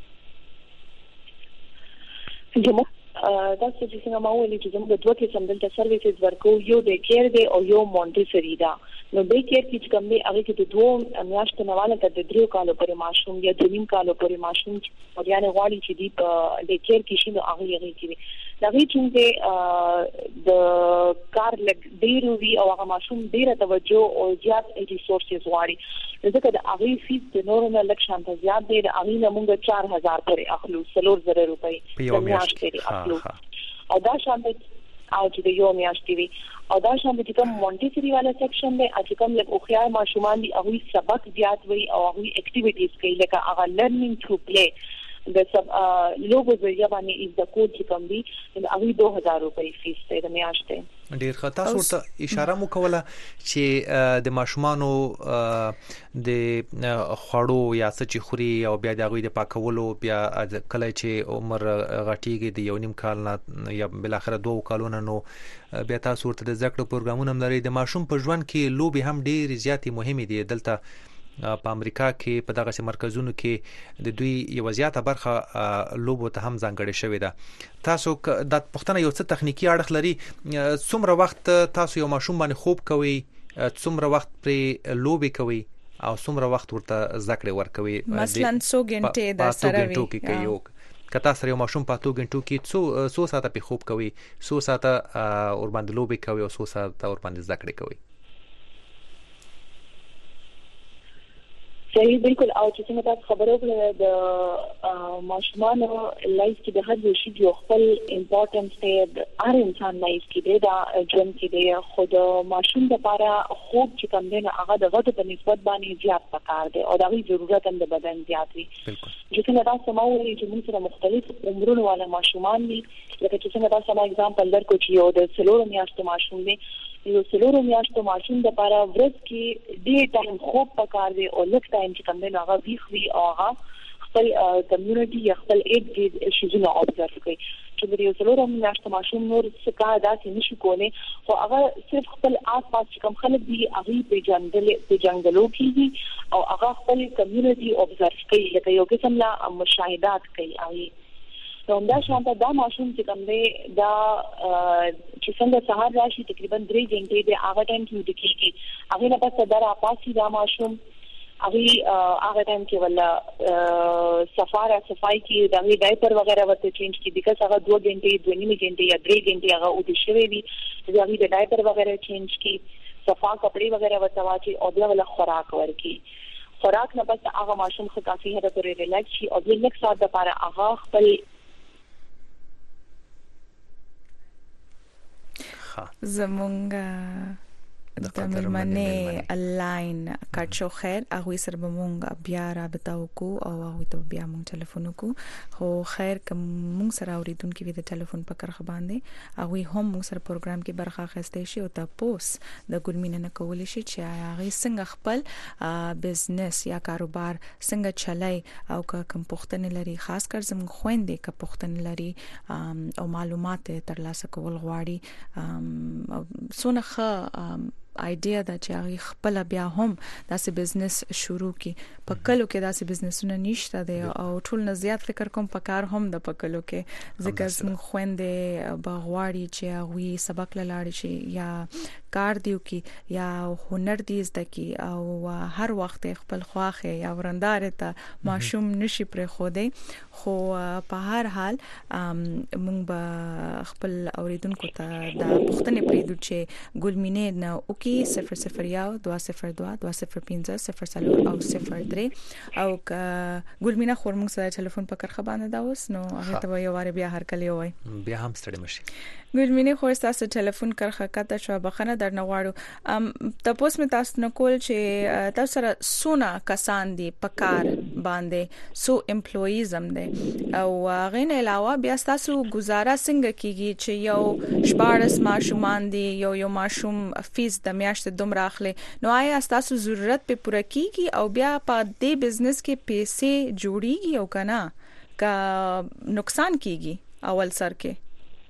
دا چې څنګه ما ویلي چې زموږ دوه قسم دلته سرویسز ورکو یو د کیر دی او یو مونټیسری دا. نو د کېر کې کوم دی هغه کې د 2 میاشتو نه والا د 3 کالو پورې ماشوم یا 2 کالو پورې ماشوم او یعنی غواړي چې دی په د کېر کې شي نو هغه کې دا وی چې د کار لګ ډیر وی او هغه ماشوم ډیره توجه او زیات ریسورسز غواړي ځکه د هغه فیس د نورو نه لږ شانته زیات دی د هغه نه موږ 4000 پورې اخلو 3000 روپۍ په میاشت کې اخلو او دا شانته او چې د یو میاشتې وي او دا شامل چې کوم مونټیسری والا سیکشن دی چې کوم لکه اوخیار ماشومان دي هغه سبق زیات وي او هغه اکټیویټیز کوي لکه هغه لرنینګ ټو پلی د سب لوګو ځای باندې از د کوډ چې کوم دي هغه 2000 روپۍ فیس دی د میاشتې ډیر خطا صورت اشاره مو کوله چې د ماشومانو د خوړو یا څه چې خوري او بیا د غوي د پاکولو بیا کله چې عمر غټيږي د 1.5 کال نه یا بل اخر 2 کالونو نو بیا تاسو ورته د ذکر پروګرامونه لري د ماشوم په ژوند کې لوبي هم ډیر زیاتې مهمه دي دلته په امریکا کې په دغه مرکزونو کې د دوی یو زیاته برخه لوبو ته هم ځانګړې شوې ده تاسو د پښتنه یو څه تخنیکی اړخ لري څومره وخت تاسو یو ماشوم باندې خوب کوي څومره وخت پر لوبي کوي او څومره وخت ورته ذکر ورکوي مثلا 100 غنټه د سره وي کتا سره یو ماشوم په 2 غنټو کې 100 ساعته په خوب کوي 100 ساعته اور باندې لوبي کوي او 100 ساعته اور باندې ذکر کوي صحیح بالکل او چې څنګه تاسو خبرو کړل د ماشومان لایف کې د هر یو شي یو خپل امپورټنس دی د هر انسان لایف کې دا ژوند کې دی خود ماشوم لپاره خوب چې کوم دی هغه د غوډه په نسبت باندې زیات پکار دی او دا وی ضرورت هم د بدن زیات وي بالکل چې څنګه تاسو ماوي چې موږ سره مختلف عمرونو والا ماشومان دي لکه چې څنګه تاسو ما اگزامپل درکو چې یو د سلور میاشتو ماشوم دی یو سلور میاشتو ماشوم د لپاره ورځ کې ډېر ټایم خوب پکار دی او لږ ټایم چې کوم دی هغه ویخوي او هغه خپل کمیونټي یا خپل ایج شیزونه اوبزرو کوي چې د یو سلور میاشتو ماشوم نور څه کار داسې نشي کولی خو هغه صرف خپل آس پاس کوم خلک دي هغه په جنگلو کې او هغه خپل کمیونټي اوبزرو کوي لکه یو قسم لا مشاهدات کوي هغه نو دا شانته دا ماشوم چې کوم دی دا چې څنګه سهار راشي تقریبا 3 غنټې د هغه ټایم کې ودکېږي هغه نه پس دا راپاسي دا ماشوم هغه ټایم کې ولا صفای کې د ډایپر وغیرہ ورته چینج کی بیکاز هغه 2 غنټې 2.5 غنټې یا 3 غنټې هغه ودی شوی وي د هغه د ډایپر وغیرہ چینج کی صفا کپڑے وغیرہ ورته واچي او بیا ولا خوراک ورکی خوراک نه پس هغه ماشوم خو کافي هدا پورې ریلیکس شي او بیا لږ ساعت لپاره هغه خپل زمونږ د ملمنه انلاین کټ شو خیر هغه سره به مونږ بیا رابطه وکړو او هغه ته بیا مونږ ټلیفون وکړو خو خیر کوم مونږ سره اوریدونکو وی د ټلیفون په کرخه باندې هغه هم مونږ سره پروګرام کې برخه اخیسته شي او تاسو د ګورمینه نه کول شي چې هغه څنګه خپل بزنس یا کاروبار څنګه چلای او کوم پوښتنه لري خاص کر زموږ خويندې کا پوښتنه لري او معلومات ترلاسه کول غواړي سونه ایډیا دا چې هغه خپل بیا هم داسې بزنس شروع کی پکلو کې داسې بزنسونه نشته دی او ټول نه زیات فکر کوم پکار هم د پکلو کې ځکه زموږ خويندې باغواړي چې هغه سبق لاړ شي یا کار دیو کی یا هنر دی زده کی او هر وخت خپل خواخه یا ورندار ته ماشوم نشي پر خوده خو په هر حال مونږ به خپل اوریدونکو ته د پښتنې پریدو چې ګلمینه نه او کی 001 202 205 0 او 03 او ګلمینه خور مونږ سره ټلیفون په کرخه باندې دا اوس نو هغه ته یو واره بیا هر کله وای بیا هم ستړي مشي ګلمینه خور تاسو ټلیفون کرخه کته شو بخنه درنه واړو تاسو مې تاسو نه کول چې تاسو سره سونه کسان دي پکار باندې سو امپلویز هم دي او غین علاوه بیا تاسو گزاره څنګه کیږي چې یو شپارس ماشومان دي یو ماشوم فیس د میاشت دومره اخلي نو آیا تاسو ضرورت په پوره کیږي او بیا په دې بزنس کې پیسې جوړیږي او کنه کا نقصان کیږي اول سر کې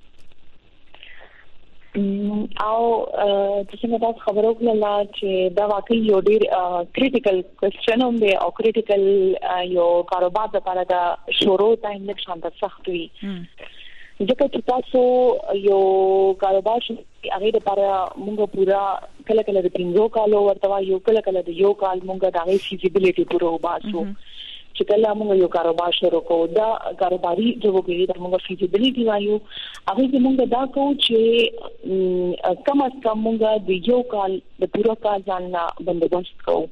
او چې څنګه تاسو خبرو کړل چې دا واقعي یو ډیر کریټیکل کوېسچن هم دی او کریټیکل یو کاروبار لپاره دا شروع ټایم نه شانته سخت وي ځکه چې تاسو یو کاروبار چې هغه لپاره موږ پورا کله کله د 5 کالو ورته یو کله کله د یو کال مونږه د فیزیبিলিټي پورو باسو چې کله موږ یو کاروبار شروع کوو دا کاروباري جوړ کړی دا موږ فیزیبিলিټي وایو هغه چې موږ دا کوو چې کم از کم موږ د یو کال د پورو کال ځان بندوبست کوو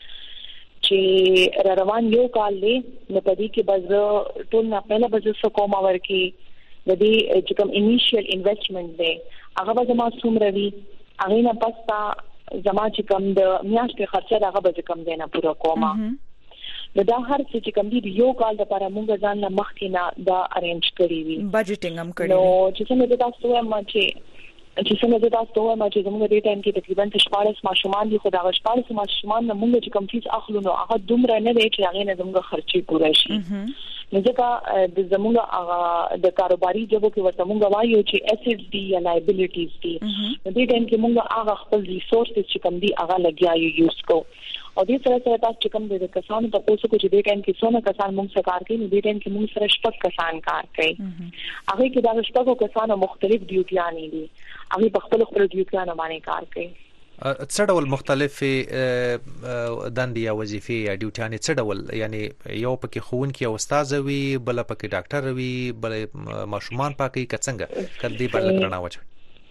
چې روان یو کال لې نو پدې کې بز ټول نه پهله بز څه کوم ورکی د دې چې کوم انیشیل انویسټمنټ دی هغه به زما څومره وي هغه نه پستا زما چې کوم د میاشتې خرچه هغه به کم دی نه پورا کومه نو دا هر څه چې کوم دی یو کال لپاره موږ ځان له مخکې نه دا ارینج کړی وي بجټینګ هم کړی نو چې څنګه تاسو وایم چې څنګه تاسو وایم چې زموږ د ټایم کې تقریبا 14 ماشومان دي خو دا 14 ماشومان نه موږ چې کوم فیس اخلو نو هغه دومره نه دی چې هغه نه زموږ خرچي پوره شي نو ځکه د زموږ د کاروباري جوړو کې ورته موږ وایو چې اسیټس دي یا لایبিলিټیز دي نو دې ټایم کې موږ هغه خپل ریسورسز چې کوم دي هغه لګیاو یوز کوو او دې سره سره تاسو چې کوم د کسانو په پوسو کې دې ټایم کې څونه کسان موږ سره کار کوي دې ټایم کې موږ سره شپږ کسان کار کوي هغه کې دا شپږ کسانو مختلف ډیوټیانې دي هغه په خپل ډیوټیانو باندې کار کوي څه ډول مختلفې دندې یا وظیفې یا ډیوټیانې څه ډول یعنی یو پکې ښوونکی او استاد وي بل پکې ډاکټر وي بل ماشومان پکې څنګه کړي بل کرنا وچ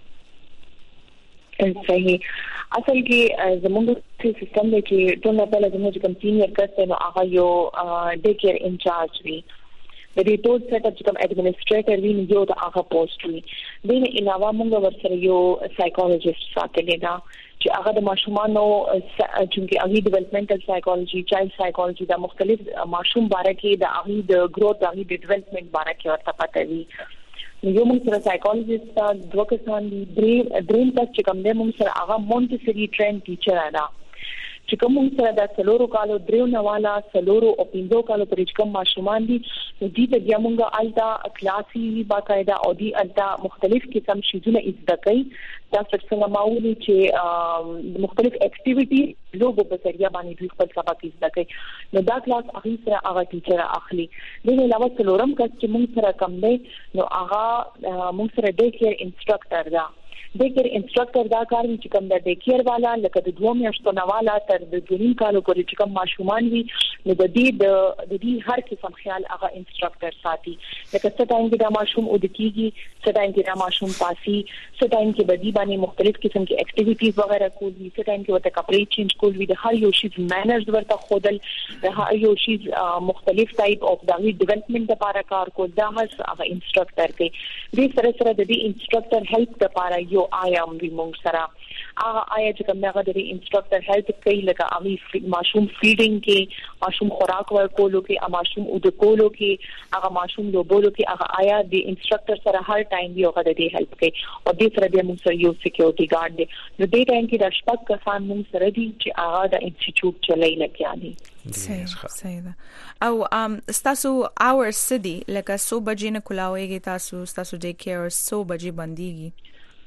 صحیح اصل کې زموږ سیستم دی چې ټول نه پهله زموږ کوم سینیئر کس نو هغه یو ډے کیر انچارج وي د دې ټول سیټ اپ کوم ایڈمنسټریټر وی یو د هغه پوسټ وی دغه علاوه موږ ورسره یو سایکولوژیست ساتلی دا چې هغه د ماشومانو چې هغه ډیولپمنټل سایکولوژي چایلډ سایکولوژي د مختلف ماشوم باره کې د هغه د گروث د هغه ډیولپمنټ باره کې ورته پته وی یو موږ سره سایکولوژیست دوه کسان دي دریم تک چې کوم د موږ سره هغه مونټسری ټرین ټیچر ادا چې کوم سره د سلورو کالو دریو نواله سلورو او پینځو کالو پرې کوم ماشومان دي نو دې ته بیا موږ الټا کلاسي باقاعده او دې الټا مختلف قسم شیزونه زده کوي تاسو څنګه ماولي چې مختلف اکټیویټي لوګو په ذریعہ باندې دوی خپل سبق زده کوي نو دا کلاس هغه سره هغه ټیچر اخلي دغه علاوه سلورم کس چې موږ سره کم دی نو هغه موږ سره ډے کیر انسټرکټر دا ډے کیر انسټرکټر دا کار چې کوم د ډے کیر والا لکه د 2 میاشتو نواله تر د 2 کالو پورې چې کوم ماشومان وي نو د دې هر قسم خیال هغه انسټرکټر ساتي لکه څه ټایم کې دا ماشوم او د کیږي څه ټایم کې دا ماشوم پاسي څه ټایم کې بدی باندې مختلف قسم کې اکټیویټیز وغیرہ کول وي څه ټایم کې ورته کپړې چینج کول وي د هر یو شی مینرز ورته خودل د هر یو شی مختلف ټایپ اف د ډیولپمنٹ لپاره کار کول دا هغه انسټرکټر کوي دې سره سره د دې انسټرکټر هیلپ لپاره یو آیام وی مونږ سره هغه آیا چې کوم هغه د انسټرکټر هیلپ کوي لکه هغه ماشوم فیډینګ کې ماشوم خوراک ورکولو کې ماشوم او د کولو کې هغه ماشوم لوبولو کې هغه آیا د انسټرکټر سره هر ټایم یو هغه د هیلپ کوي او دې سره د موږ سره یو سکیورټي ګارد دی نو دې ټایم کې د شپږ کسان موږ سره دي چې هغه د انسټیټیوټ چلای لګیاني صحیح ده او تاسو اور سدي لکه 100 بجې نه کولاويږي تاسو ډے کیر 100 بجې بنديږي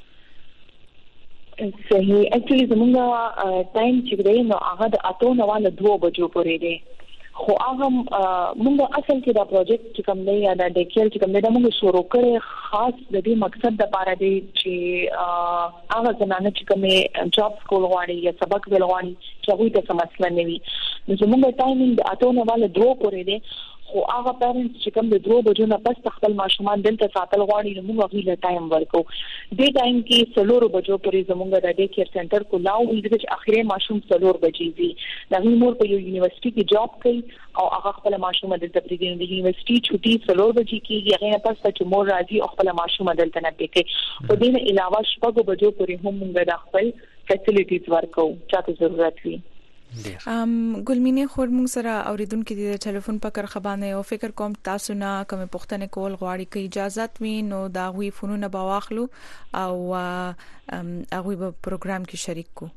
صحیح اکچولی زمونږه ټایم چې دی نو هغه د 8:09 2 بجو پورې دی خو هغه موږ اصل کې دا پروجیکټ چې کوم دی یا دا ډے کیر چې کوم دی دا موږ شروع کړی خاص د دې مقصد لپاره دی چې هغه زنانه چې کومه جاب کول غواړي یا سبق ویل غواړي چې هغه ته څه مسله نه وي نو زمونږ ټایمینګ د 8:09 2 پورې دی خو هغه پیرنټس چې کوم د 2 بجو نه پس خپل ماشومان دلته ساتل غواړي نو موږ هغه له ټایم ورکو دې ټایم کې سلور بجو پورې زمونږ د ډے کیر سنټر کو لاو د اخیری ماشوم سلور بجې وي د مور په یو یونیورسيټي کې جاب کوي او هغه خپل ماشوم دلته پریږدي د یونیورسيټي چھوټي سلور بجې کې هغه پس چې مور راځي او خپل ماشوم دلته نه پکې او دې نه علاوه شپږ بجو پورې هم موږ د خپل فیسیلیټیز ورکو چاته ضرورت وي ګلمینه خور موږ سره اوریدونکو د ټلیفون په کرخه باندې او فکر کوم تاسو نه کوم پوښتنه کول غواړي کې اجازه وي نو دا غوي فونونه باواخلو او هغه په پروګرام کې شریک کو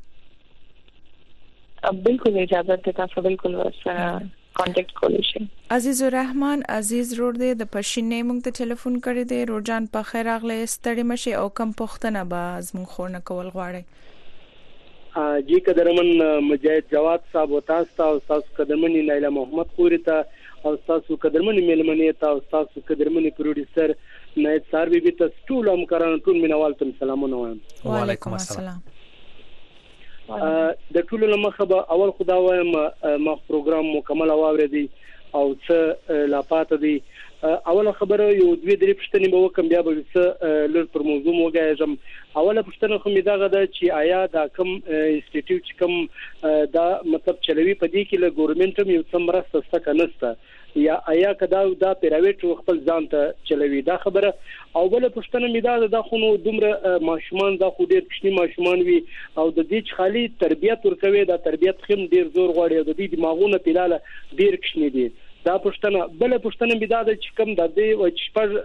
بالکل اجازه ته تاسو بالکل سره کانټیکټ کولی شئ عزیز الرحمن عزیز روړ دې د پښینې موږ ته ټلیفون کړی دی روزان په خیر اغله ستړي مشي او کم پوښتنه به زموږ خور نه کول غواړي جی قدرمن مجاهد جواد صاحب او تاسو قدرمن نایله محمد خوري ته او تاسو قدرمن ملمنې ته او تاسو قدرمن پروډوسر نایت سار بي ته ټول همکارانو ټول مینوال ته سلامونه وایم وعلیکم السلام د ټولو لمخه به اول خدا وایم ما پروګرام مکمل واوریدي او څه لا پاتې دي. اوله خبره یو دوه درې پښتنې به وکم بیا به څه لږ پر موضوع موګایم. اوله پښتنه خو می دغه د چې آیا دا کم انسټیټیوټ کم دا مطلب چلوي په دې کې له ګورنمنت یو څه مرسته ستکه نشته یا آیا کدا دا پرایویټ خپل ځان ته چلوي دا خبره. او بل پښتنه می دا خو نو دومره ماشومان دا خو ډیر کشنی ماشومان وي او د دې خالي تربيت ورکوي دا تربيت خم ډیر زور غواړي او د دې دماغونه پیلاله ډیر کشنی دي دا پښتنه. بل پښتنه می دا چې کم د دې او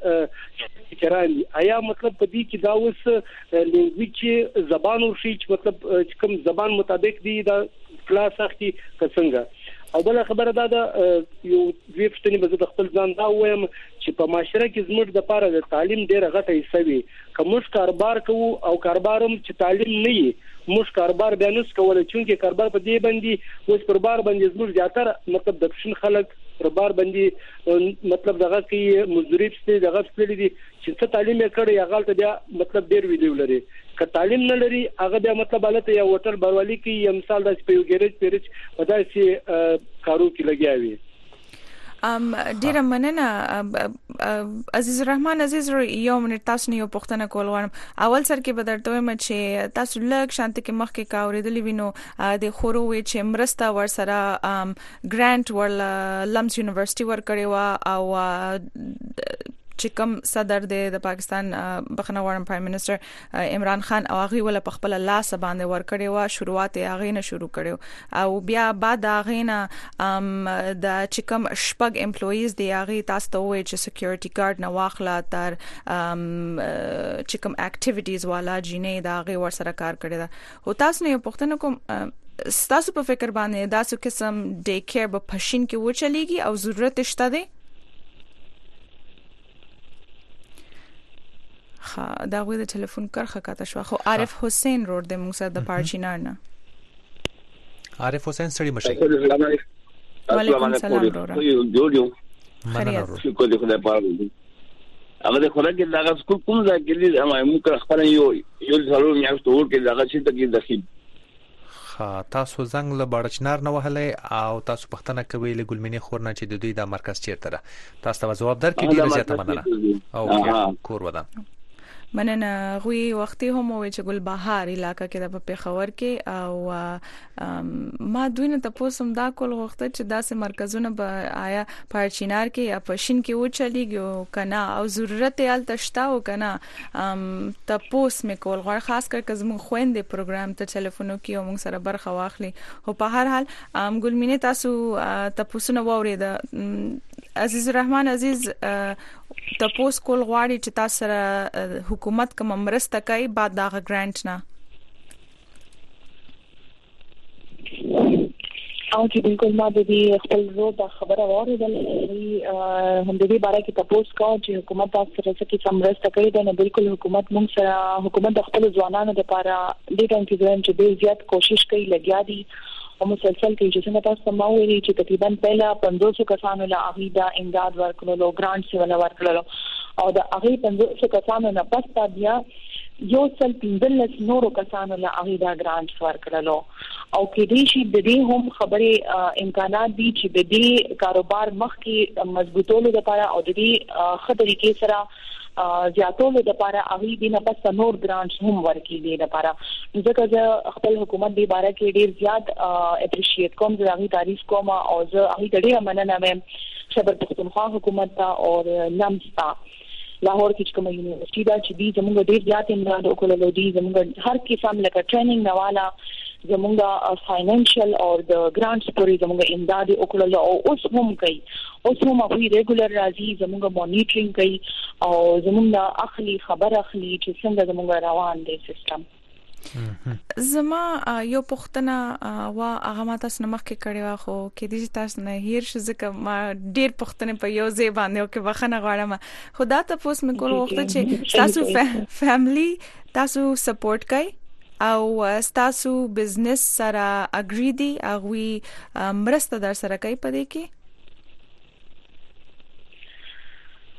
چې چران آیا مطلب په دې کې دا اوس لنګویج زبان او شي چې مطلب چې کم زبان مطابق دی دا کلاس اخلي څنګه. او بل خبره دا یو دوی پښتني به د خپل ځان دا وایم چې په معاشره کې زموږ د پاره د تعلیم ډیره غټه حصہ وي. کوم کاروبار کوو او کاروبارم چې تعلیم نه وي موږ کاروبار بیا نس کولای چې کاروبار په دې باندې اوس پر بار باندې زموږ زیاتره مطلب د پښین خلک پر بار باندې مطلب دغه کې مزدوري ستې دغه ستې دي چې څه تعلیم یې کړی هغه ته بیا مطلب ډیر ویډیو لري که تعلیم نه لري هغه بیا مطلب حالت یا وټر بروالي کې مثال د سپیو ګیرج پیرچ ودا چې کارو کې لګیاوي. ډیره مننه عزیز الرحمن. عزیز یو منټ تاسو نه یو پوښتنه کول غواړم. اول سر کې بدرته وایم چې تاسو لږ شانت کې مخ کې کاوریدلې وینو د خورو وی چې مرسته ور سره ګرانټ ور لمس یونیورسيټي ور کړی و او چې کوم صدر د پاکستان بخنه وړم پرایم منسٹر عمران خان او هغه ول په خپل لاس باندې ور کړی و شروعات هغه نه شروع کړو او بیا بعد هغه نه د چې کوم شپږ امپلویز دی هغه تاسو ته وایي چې سکیورټي کارت نه واخلا تر چې کوم اکټیویټیز والا جینې دا هغه ور سره کار کړی دا. او تاسو نه پوښتنه کوم تاسو په فکر باندې دا څه قسم ډے کیر په پښین کې و چلیږي او ضرورت شته دی؟ دا غوې د ټلیفون کرخه کاته شو. خو عارف حسین روډ د موږ سره د پارچینار نه. عارف حسین سړی مشه. وعلیکم السلام جوړو مننه شکر دې خدای پاک. هغه د خلک دغه سکول کوم ځای کې دي موږ خپل یو ضرور میاشتو کې دغه چې تکي دخیل تاسو زنګ له باړچنار نه وهلې او تاسو پښتنه کوي له ګلمنې خورنه چې د دوی د مرکز چیرته ده تاسو ته جواب درکې ډیره زیاته مننه او کور ودان مننه. غوي وختي هم وای چې ګل بهار علاقہ کې د پیښور کې او ما دوی نه تاسو دا کول وخت چې داسې مرکزونه به آیا پارچینار کې یا پښین کې و چلیږي کنه او ضرورت یې ال تشتا او کنه تاسو مې کول غواړم خاص کر کزم خويندې پروګرام ته ټلیفونو کې موږ سره برخه واخلي. او په هر حال ګلمینه تاسو نه وورید عزیز الرحمن. عزیز تاسو کول غواړي چې تاسو سره حکومت کوم مرسته کوي بعد دا ګرانټ نه او چې بالکل ما د دې خپل زو د خبره اوریدل هم د دې باره کې تاسو کو چې حکومت تاسو سره څه مرسته کوي دا نه بالکل حکومت موږ سره حکومت خپل ځوانانو لپاره د انتظام چې ډیر زیات کوشش کوي لګیا دي او مسلسل کې چې څنګه تاسو ما ویلي چې تقریبا پہلا 500 کسانو له اغیدا امداد ورکړلو ګرانټ ولا ورکړلو او د هغه 500 کسانو نه پس بیا یو څل 15 نورو کسانو له اغیدا ګرانټ ورکړلو او کې دې شي د دې هم خبره امکانات دي چې د دې کاروبار مخ کې مضبوطولو لپاره او د دې خطرې کې سره زیاتولو لپاره اغي دینه پس نور ګرانټس هم ورکړي دي لپاره ځکه چې خپل حکومت دی باره کې ډیر زیات اپریشیټ کوم زه اغي تعریف کوم او زه اغي ډیره مننه مې خبر پښتونخوا حکومت ته او لمستا لاهور کې کوم یونیورسيټي دا چې دي زموږ ډیر زیات امداد وکړلو دي زموږ هر قسم لکه ټریننګ نواله زموږ فاینانشل او د ګرانټس پورې زموږ امداد وکړلو او اوس هم کوي اوس هم په ریګولر راځي زموږ مانیټرینګ کوي او زموږ اخلي خبر اخلي چې څنګه زموږ روان دي سیستم. زما یو پښتنه وا هغه ماته سنمخ کې کړي وا خو کې دې تاسو نه هیر شو ځکه ما ډیر پښتنه په یو ځای باندې او کې وخنه غواړم خدا ته پوس مې کول وخت چې تاسو فیملی تاسو سپورټ کوي او تاسو بزنس سره اګری دي هغه مرسته در سره کوي پدې کې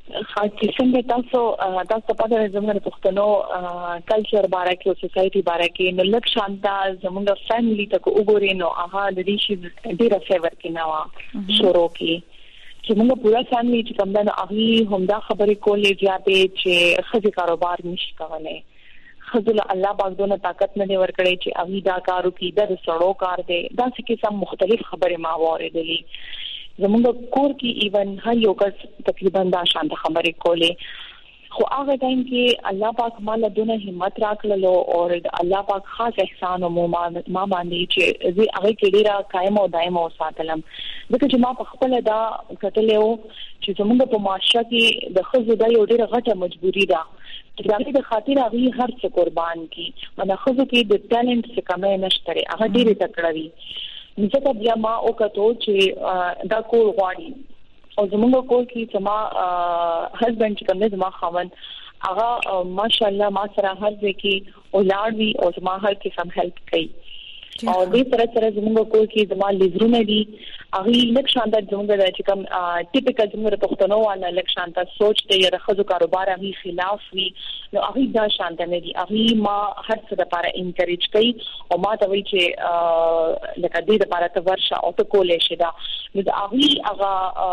خاصه څنګه تاسو په دغه زموږ پښتنو کلچر باره کې او سوسايټي باره کې نو لک شانتا زموږ فیملی ته وګورئ نو هغه د دې شي ډیره فیور کې نو شروع کې چې موږ پورا فیملی چې کوم دا هغه هم دا خبرې کولې زیاتې چې خځې کاروبار نشي کولای خذل الله پاک دونه طاقت نه ورکړي چې هغه دا کارو کې د سړو کار دی دا څه سم مختلف خبره ما اوریدلې زموږ کور کې ایون هر یو کس تقریبا دا شان خبرې کولې خو هغه ټایم کې الله پاک مال دونه همت راکړلو او الله پاک خاص احسان او ما باندې چې زه هغه کې ډیره قائم او دائم او ساتلم دغه چې ما په خپل دا کتلې چې زموږ په معاشره کې د خزو د یو ډیره غټه مجبوری ده چې د خاطر هغه هر څه قربان کی مله خزو کې د ټالنت څخه کمه نشته هغه ډیره تکړه ځکه بیا ما او کتو چې دا کول غواړي او زموږ کول کې چې ما هسبند چې کوم زما خاوند هغه ماشاءالله ما سره هر ځکه اولاد وی او زما هر قسم هیلپ کوي او دې سره زموږ کول کې زما لیزرونه دي هغه لک شاندار زموږ د چې کوم ټیپیکل زموږ پښتنو والا لک شاندار سوچ دی یا خزو کاروبار هغه خلاف وي نو هغه دا شاندار نه دي هغه ما هر څه لپاره انکریج کوي او ما ته وایي چې لکه دې لپاره ته ورشه او ته کولې شي دا نو هغه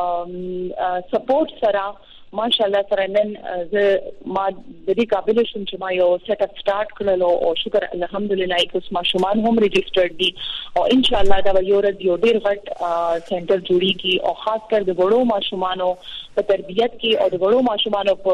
سپورټ سره ماشاءالله سره نن زه ما د دې قابل شوم چې ما یو سیټ اپ سٹارټ کړلو او شکر الحمدلله اوس ما شومان هم ريجسترډ دي او ان شاء الله دا یو ډیر غټ سنټر جوړیږي او خاص کر د وړو ماشومانو په تربيت کې او د وړو ماشومانو په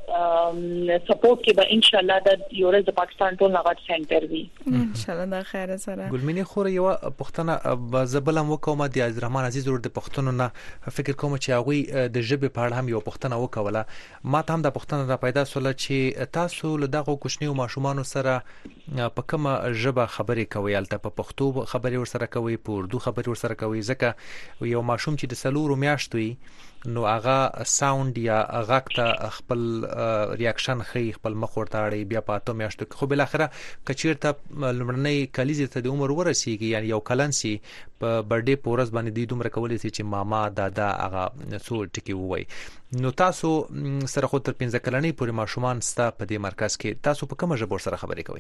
سپورټ کې به ان شاء الله د یو د پاکستان ټول غټ سنټر وي ان شاء الله دا خیر سره ګلمینه خور یو پښتنه زبلم وکوم د عبدالرحمن عزیز ور د پښتنو نه فکر کوم چې هغه د ژبه په اړه هم یو پښتنه وکوله ما ته هم د پښتنه را پیدا سول چې تاسو له دغه کوچنیو ماشومان سره په کومه ژبه خبرې کوي البته په پښتو خبرې ور سره کوي په اردو خبرې ور سره کوي ځکه یو ماشوم چې د سلورو میاشتو نو هغه ساوند یا غاکته خپل ریاکشن خي خپل مخ ورته اړي بیا په اتو میاشتو خو بل اخره کچیرته لمړنۍ کلیزه ته د عمر ورسیږي یعنی یو کلنسي په برډي پورس باندې د دومره کولې چې ماما دادا هغه څو ټکی وای نو تاسو سره خو تر 15 کلنۍ پورې ماشومان ستا په دې مرکز کې تاسو په کومه ژبه سره خبرې کوي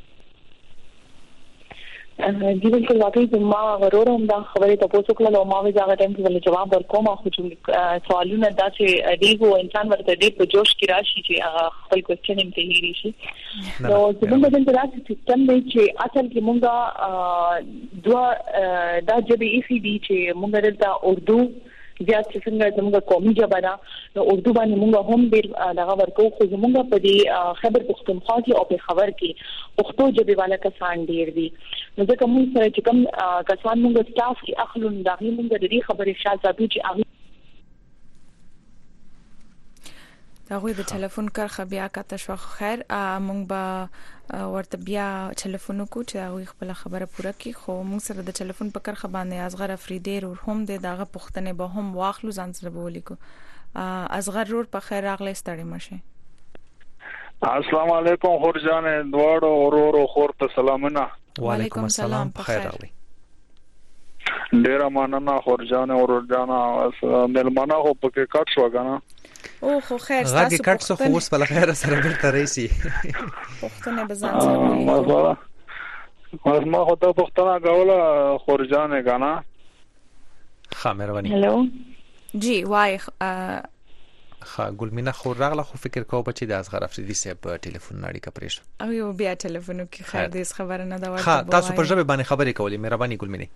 جی بالکل واقعي ما غرور هم دا خبره تاسو کله او ما وی ځای ټیم کې جواب ورکوم خو چې سوالونه دا چې دیغو انسان ورته دې په جوش کې راشي چې خپل کوېسچن هم ته هېری شي نو زموږ د دې سیستم دی چې اصل کې مونږه دا جبې ای دي چې مونږ دلته اردو زیات څنګه زموږ قومي ژبه ده نو اردو باندې موږ هم ډیر دغه ورکو خو زموږ په دې خبر پښتونخوا کې او په خبر کې پښتو ژبه والا کسان ډیر دي نو ځکه موږ سره چې کوم کسان موږ سټاف کې اخلون دا موږ د دې خبرې شاته ساتو چې هغه دا غوې د ټلیفون کرخه بیا کاته شو خیر مونږ به ورته بیا ټلیفون کو چې هغه خپل خبره پوره کړي خو مونږ سره د ټلیفون په کرخه باندې اصغر افریدی ور هم د دغه پښتنه به هم واخلو ځان سره ولیکو اصغر ور په خیر راغلی ستړي مشه السلام علیکم خورجان دواړو اورورو خور ته سلامونه وعلیکم السلام په خیر راغلی ډیر مننه خورجان اورورجانا ملمنه خو پکې کټ شو غانا او خو خیر تاسو غږی کټ څه خو اوس په خیر سره درته راشي پښتنه بزان سره ما خو ته پښتنه غوړه خورجان غانا خامروانی هالو جی وای ګلمینه خو راغله خو فکر کوم چې د اصغر افریدی صاحب ټلیفون ناړي کپریش او یو بیا ټلیفون کې خیر دې خبره نه دا ورته تاسو په ژبه باندې خبرې کولې مهرباني ګلمینه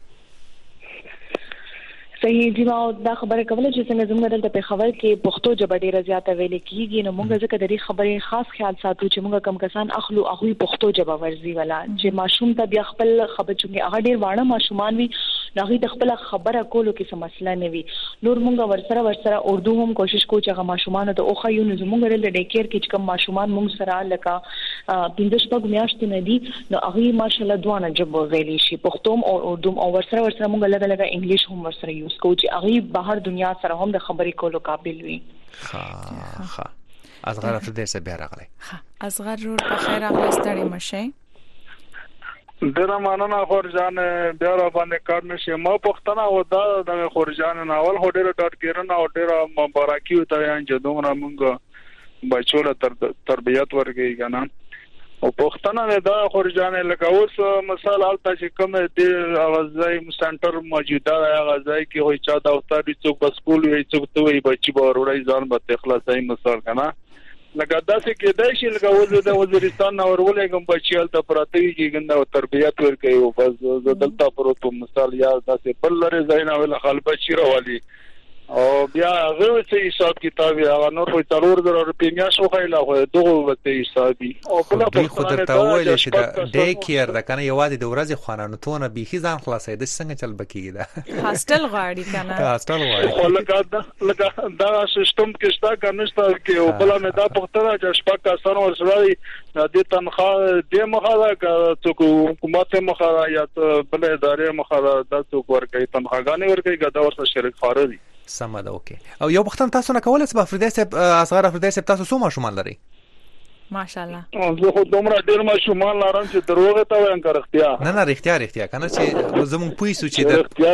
صحیح دی ما دا خبره کوله چې څنګه زموږ دلته په خبر کې پښتو ژبه ډیره زیاته ویل کیږي نو موږ ځکه د دې خبرې خاص خیال ساتو چې موږ کم کسان اخلو هغه پښتو ژبه ورزي ولا چې ماشوم ته بیا خپل خبر چونګي هغه ډیر واړه ماشومان وي هغه د خپل خبره کولو کې څه مسله نه وي نور موږ ورسره اردو هم کوشش کوو چې هغه ماشومان ته اوخه یو زموږ د ډیکیر کې چې کوم ماشومان موږ سره لکه 15 شپږ میاشتې نه دي نو هغه ماشاءالله دوه ژبه ویلي شي پښتو او اردو او ورسره موږ لږه انګلیش هم ورسره یوز کوو چې هغه بهر دنیا سره هم د خبرې کولو قابل وي ها اصغر افریدی صاحب راغلی ها اصغر ور په خیر راغلی ستړي مشه ډیره مننه خورجان بیا را باندې کار نشي ما پښتنه و دا د خورجان ناول هډیر ډاټګیرن او ډیره مبارکي وته یان چې دومره مونږ بچوله تربیت ورګي کنه او پښتنه دا خورجان لکه اوس مثال حالت چې کوم د غزای سنټر موجوده غزای کې وي چا دا اوتاري څوک بس سکول وي څوک ته وي بچي به وروړي ځان به اخلاصي مثال کنه لکه داسې کېدای شي لکه د وزیرستان اورولې کوم بچیال ته پراته کېږي ګنده تربیت ورکوي او بس دلته پروت مثال یا داسې بل لري زینا ول خپل بچی راولي او بیا هغه څه حساب کتاب یا نور په 4000 روپیا میاشت خو خو دغه وته حسابي او بل خو درته ویل شي دا ډے کیر دا کنه یوازې د ورځې خوانانو ته نه بيخي ځان خلاصې د څنګه چل بکیږي دا هاستل غاړي کنه هاستل غاړي لکه دا سیستم کې شته کنيستا کې او بل مې دا پختره چې شپږ کسان ورسره د تنخواه د مخاله څوک حکومت مخاله یا بل ادارې مخاله د څوک ورکې تنخواهګانې ورکې ګدا ورسره شریک خارجي سم ده اوکي او یو وخت تاسو نه کولای چې افریدی صاحب اصغر افریدی صاحب تاسو څو ماشومان لري ماشاءالله زه خو دومره ډیر ماشومان لرم چې دروغه ته وایم کړختیا نه رښتیا کنه چې زموږ پویسو چې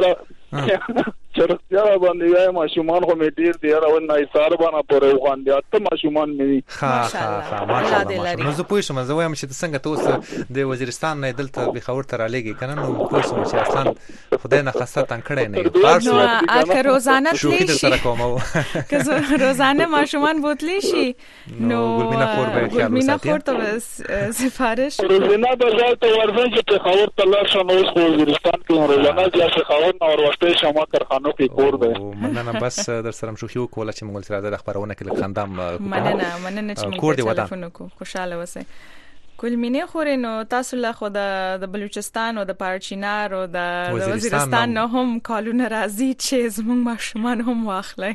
د چرته باندې یې ماشومان خو مې ډیر دی راو نه ایثار باندې پورې خواندیا ته ماشومان مې ماشاءالله نو زه پوښتنه زه وایم چې څنګه تاسو د وزیرستان نه دلته به خبر تر لګي کنه نو پوښتنه چې اصلا خدای نه خاصه تنکړې نه نو اګه روزانه تلی شي سره کومو که روزانه ماشومان بوتلی شي نو ګلمینا خور به خیال وساتي خور ته سفارش روزانه بازار ته ورځم چې په خبر تلل شم اوس وزیرستان کې روزانه چې خبر نو ورسته شمه کارخانه کې کور ده مننه بس در سره مشوخي وکول چې موږ سره د خبرونه کې خندام مننه چې موږ ټلیفون کو خوشاله وسه ګلمینه خورې نو تاسو له خو د بلوچستان او د پارچینار او د وزیرستان نه هم کالونه راځي چې زموږ ماشومان هم واخلي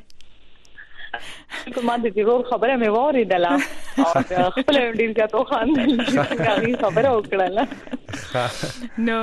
کومه د ضرور خبره مې واوریدله او خپل ډیر ځاتو خاندل چې خبره وکړه نو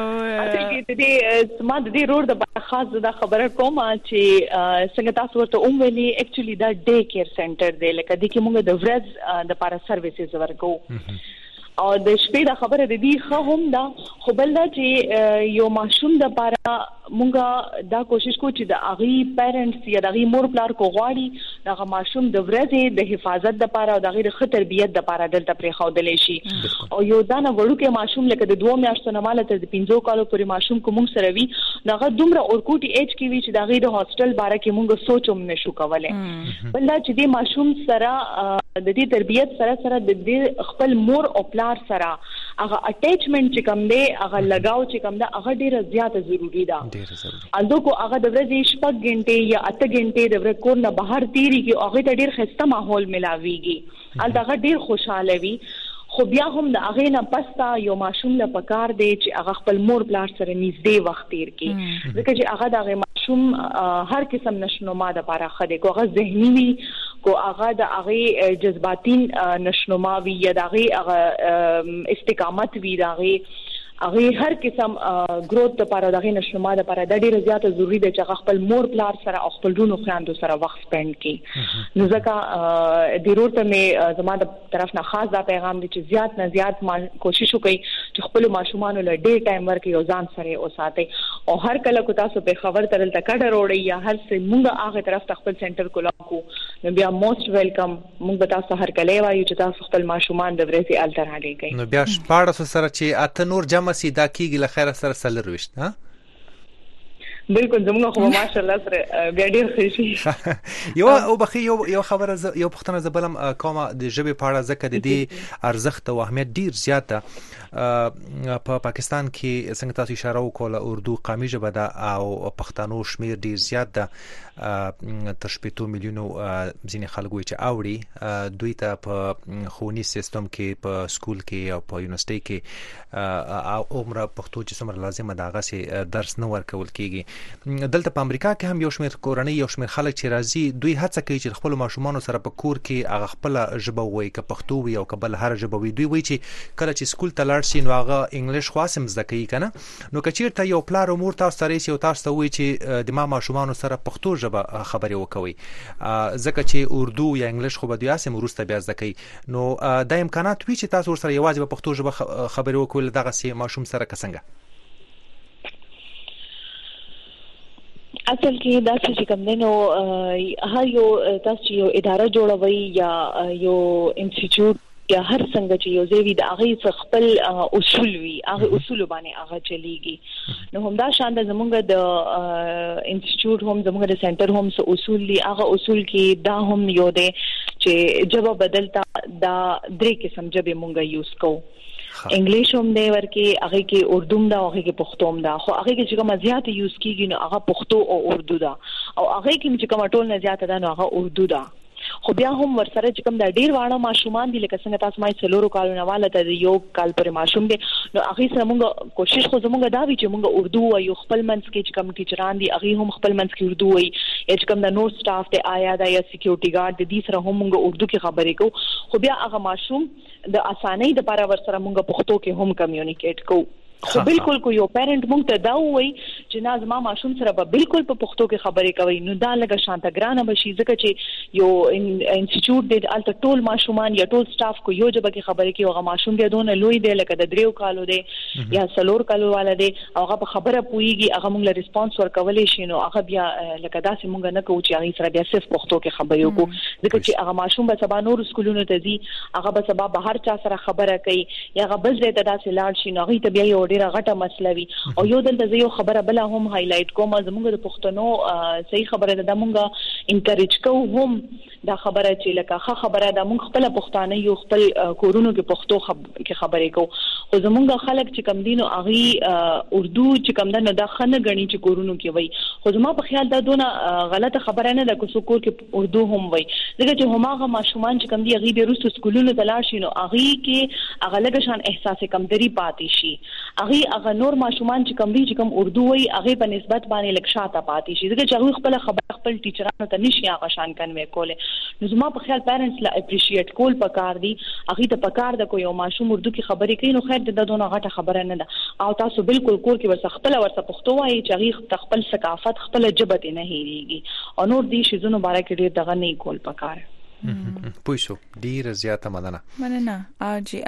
دې ما د دې روړ د خاص د خبره کوم چې څنګه تاسو ورته ویلي اکچولی دا ډے کیر سنټر دی لکه د کې موږ د ورځ د پارا سرویسز ورکو او د شپې د خبره د دې خو هم دا خو بل دا چې یو ماشوم د پارا مونږه دا کوشش کو چې د اغي پیرنټس یا د اغي مور پلار کو غواړي دا ماشوم د ورځې د حفاظت د پاره او د غیر خطر تربیت د پاره دلته پرې خودل شي او یو دا نه وړو کې ماشوم لکه د 2 میاشتو نه مال ته د 15 کالو پورې ماشوم کوم سره وي دغه دومره اورکوټي ایج کې وي چې د غیر هاستل باره کې مونږ سوچوم نشو کولای بل دا چې د ماشوم سره د دې تربیت سره د خپل مور او پلار سره هغه اٹیچمنٹ چې کوم دی هغه لگاو چې کوم دا هغه ډیره زیاته ضروری ده اندو کو هغه د ورځې 6 غنټې یا 8 غنټې د ورځې کور نه بهر تیری کې هغه ته ډیر خسته ماحول ملاويږي الته ډیر خوشاله وي خو بیا هم د هغه نه پستا یو ماشوم له پکار دی چې هغه خپل مور پلار سره نږدې وخت تیر کړي ځکه چې هغه د ماشوم هر قسم نشنوما د لپاره خدای کو هغه ذهني وي کو هغه د هغه جذباتي نشنوما وي یا د هغه استقامت وي د هغه هر قسم گروث لپاره د هغه نشنوما د لپاره د ډیره زیاته ضروری ده چې خپل مور پلار سره او خپل ډونو خاندو سره وخت سپند کړي نو ځکه ضرورت مې زما د طرف نه خاص دا پیغام دی چې زیات نه زیات کوشش وکړي چې خپل ماشومان له ډے ټایم ورکې او ځان سره اوساتي او هر کله کو تاسو په خبر ترل تکړه وروړي یا هر څه مونږه هغه طرف خپل سنټر کولاو نو بیا موست ویلکم مونږ تاسو هر کله وایو چې تاسو خپل ماشومان د ورځې الټر هډې نو بیا شپاړه سره چې اته نور جمع سي دا کیږي له خیره سره سلرويشت ها بالکل زموږ خو ماشاءالله سره بیا ډیر خوشي یو او بخي یو خبره یو پښتنه زبلم کومه د ژبې په اړه ځکه د دې ارزښت او اهمیت ډیر زیات ده په پاکستان کې څنګه تاسو اشاره وکړه اردو قومي ژبه ده او پښتنو شمیر ډیر زیات ده تر 8 میلیونو ځینې خلکو چې اوري دوی ته په خونی سیستم کې په سکول کې او په یونیورسيټي کې عمره پښتو چې څومره لازمه ده هغه سي درس نه ورکول کیږي دلته په امریکا کې هم یو شمېر کورنۍ یو شمېر خلک چې راځي دوی هڅه کوي چې خپل ماشومان سره په کور کې هغه خپل ژبه وایي که پښتو وي او که بل هر ژبه وي دوی وایي چې کله چې سکول ته لاړ شي نو هغه انګلیش خاصم زده کوي کنه نو که چیرته یو پلار او مور تاسو سره یو تاسو ته وایي چې د ما ماشومان سره پښتو ژبه خبرې وکوي ځکه چې اردو یا انګلیش خو به دوی اسیم ورسته بیا زده کوي نو د امکانات وی چې تاسو سره یوازې په پښتو ژبه خبرې وکول دغه سي ماشوم سره څنګه اصل کې دا چې کوم نو هر یو تاسو یو اداره جوړوي یا یو انسټیټیوټ یا هر څنګه چې یو ځای د هغه خپل اصول وي هغه اصول باندې هغه چلیږي نو همدا شان د زمونږ د انسټیټیوټ هم زمونږ د سنټر هم څه اصول دي هغه اصول کې دا هم یو دی چې جواب بدلتا دا درې قسم جبه مونږه یوز کوو انګلیش هم دی ورکه هغه کې اردو هم دا هغه کې پښتو هم دا خو هغه کې چې کوم زیات یوز کیږي نو هغه پښتو او اردو دا او هغه کې چې کوم ټول نه زیات دا نو هغه اردو دا خو بیا هم ورسره چې کوم د ډیر واړه ماشومان دي لکه څنګه تاسو مې څلورو کالونو والا ته یو کال پر ماشوم دي نو هغه سره موږ کوشش خو زموږ دا وی چې موږ اردو او خپل منځ کې چې کوم ټیچران دي هغه هم خپل منځ کې اردو وي یا چې کوم د نور سټاف ته آیا دا یا سکیورټي ګارد د دې سره هم موږ اردو کې خبرې کوو خو بیا هغه ماشوم د اسانۍ لپاره ورسره موږ پښتو کې هم کمیونیکیټ کوو خو بالکل کو یو پیرنټ مونږ ته دا وایي چې نه زما ماشوم سره به بالکل په پښتو کې خبرې کوي نو دا لګه شانته ګرانه بشي ځکه چې یو انسټیټیوټ د الته ټول ماشومان یا ټول سټاف کو یو ژبه کې خبرې کوي هغه ماشوم بیا دونه لوی دی لکه د 3 کالو دی یا 4 کالو والا دی هغه په خبره پويږي هغه مونږ له ریسپانس ورکولې شي نو هغه بیا لکه داسې مونږ نه کوو چې هغه سره بیا صرف پښتو کې خبرې وکړو ځکه چې هغه ماشوم به سبا نور سکولونو ته ځي هغه به سبا بهر چا سره خبره کوي یا هغه بل ځای ته داسې لاړ شي نو هغه ته بیا یو ډیره غټه مسله او یو دلته یو خبره بل هم هایلایټ کوم زموږ د پښتنو صحیح خبره ده مونږه انکریج کوو هم دا خبره چې لکه خبره ده مونږ خپل پښتانه یو خپل کورونو کې پښتو کې خبرې کوو خو زموږ خلک چې کم دینو اغي اردو چې کم ده دا خنه غني چې کورونو کې وای خو زما په خیال دا دونه غلطه خبره نه ده چې کور کې اردو هم وای ځکه چې هماغه ماشومان چې کم دي اغي د روسو سکولونو ته لاړ شي نو اغي کې اغه لګ شان احساس کمتري پاتې شي اغه نور ماشومان چې کم دي چې کم اردو وای هغه په نسبت باندې لکشاته پاتې شي ځکه چې هغه خپل خبر خپل ټیچرانو ته نشي هغه شان کنوي کوله نو زما په خیال پیرنټس لا اپریشیټ کول پکار دي هغه ته پکار ده کو یو ماشوم اردو کې خبرې کوي نو خیر د دونه غټه خبره نه ده او تاسو بالکل کور کې ورڅ خپل ورڅ پښتو وایي چې هغه خپل ثقافت خپل ژبه نه هېریږي او نور دي شیزونو باره کې ډیر دغه نه کول پکار پوښو ډیر زیاته مننه اجي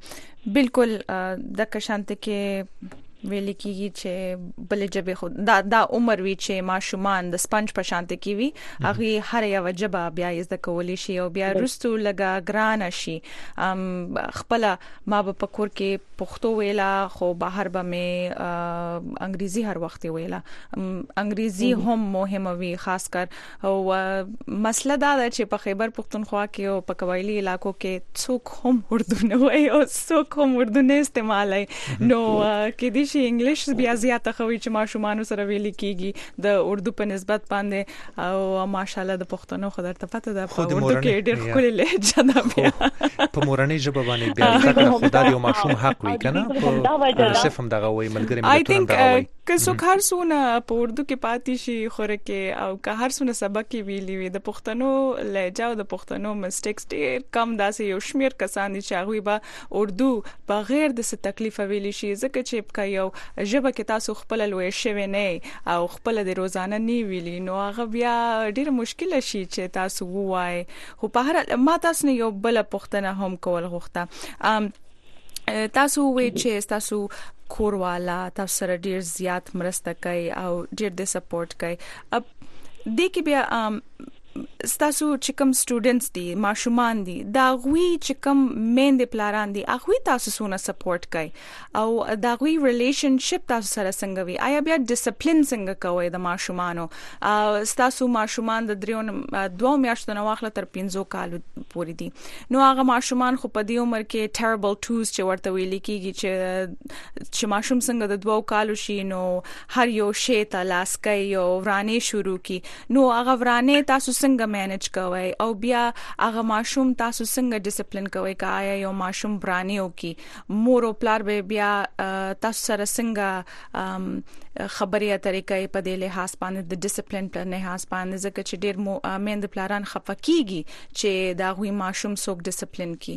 بالکل د کشانت کې ویل کیږي چې بل جبه خود دا عمر وی چې ماشومان د سپنج په شانت کې وی هغه هر یو جبه بیا زده کولی شي او بیا رستو لګا ګران شي خپل ما په کور کې پښتو ویلا خو بهر به مې انګریزي هر وخت ویلا انګریزي هم مهمه وی خاص کر او مسله دا ده چې په خیبر پختونخوا کې او په قبایلی علاقو کې څوک هم اردو نه وایي او څوک هم اردو نه استعمالوي نو کې دي شي انګلیش بیا زیاته خوي چې ماشومان سره ویل کیږي د اردو په نسبت باندې او ماشاءالله د پښتنو خدای ته پته ده په اردو کې ډېر خولي لهجه ده بیا په مورنۍ ژبه باندې بیا ځکه خدای یو ماشوم حق وي کنه په صرف هم دغه وای ملګری ملګری دغه وای که څوک هر څونه په اردو کې پاتې شي خوره کې او که هر څونه سبق ویلی وي د پښتنو لهجه او د پښتنو مسټیکس ډېر کم داسې یو شمیر کسان دي چې هغه به اردو بغیر د څه تکلیف ویلی شي ځکه چې یو ژبه کې تاسو خپل لوي شوی نه او خپل د روزانه نی ویلی نو هغه بیا ډیر مشکل شي چې تاسو وای خو په هر ما تاسو نه یو بل پښتنه هم کول غوښته تاسو وی چې تاسو کوروالا تاسو سره ډیر زیات مرسته کوي او ډیر د سپورټ کوي اب د کې بیا ستاسو چې کوم سټوډنټس دي ماشومان دي دا غوي چې کوم مین دي پلاران دي هغه تاسو سونه سپورټ کوي او دا غوي ریلیشنشپ تاسو سره څنګه وي آیا بیا ډیسپلین څنګه کوي د ماشومانو ستاسو ماشومان د 2 میاشتو نه واخله تر 15 کالو پورې دي نو هغه ماشومان خو په دې عمر کې ټریبل ټوز چې ورته ویل کیږي چې ماشوم څنګه د 2 کالو شي نو هر یو شی ته لاس کوي او ورانه شروع کی نو هغه ورانه تاسو څنګه څنګه مینج کوي او بیا هغه ماشوم تاسو څنګه ډیسپلین کوي کایا یو ماشوم برانیو کی مور او پلار به بیا تاسو سره څنګه خبري طریقې په دې له هاسپانه د ډیسپلین په نه هاسپانه ځکه چې ډېر مند پلاران خفقيږي چې دا غوي ماشوم څوک ډیسپلین کی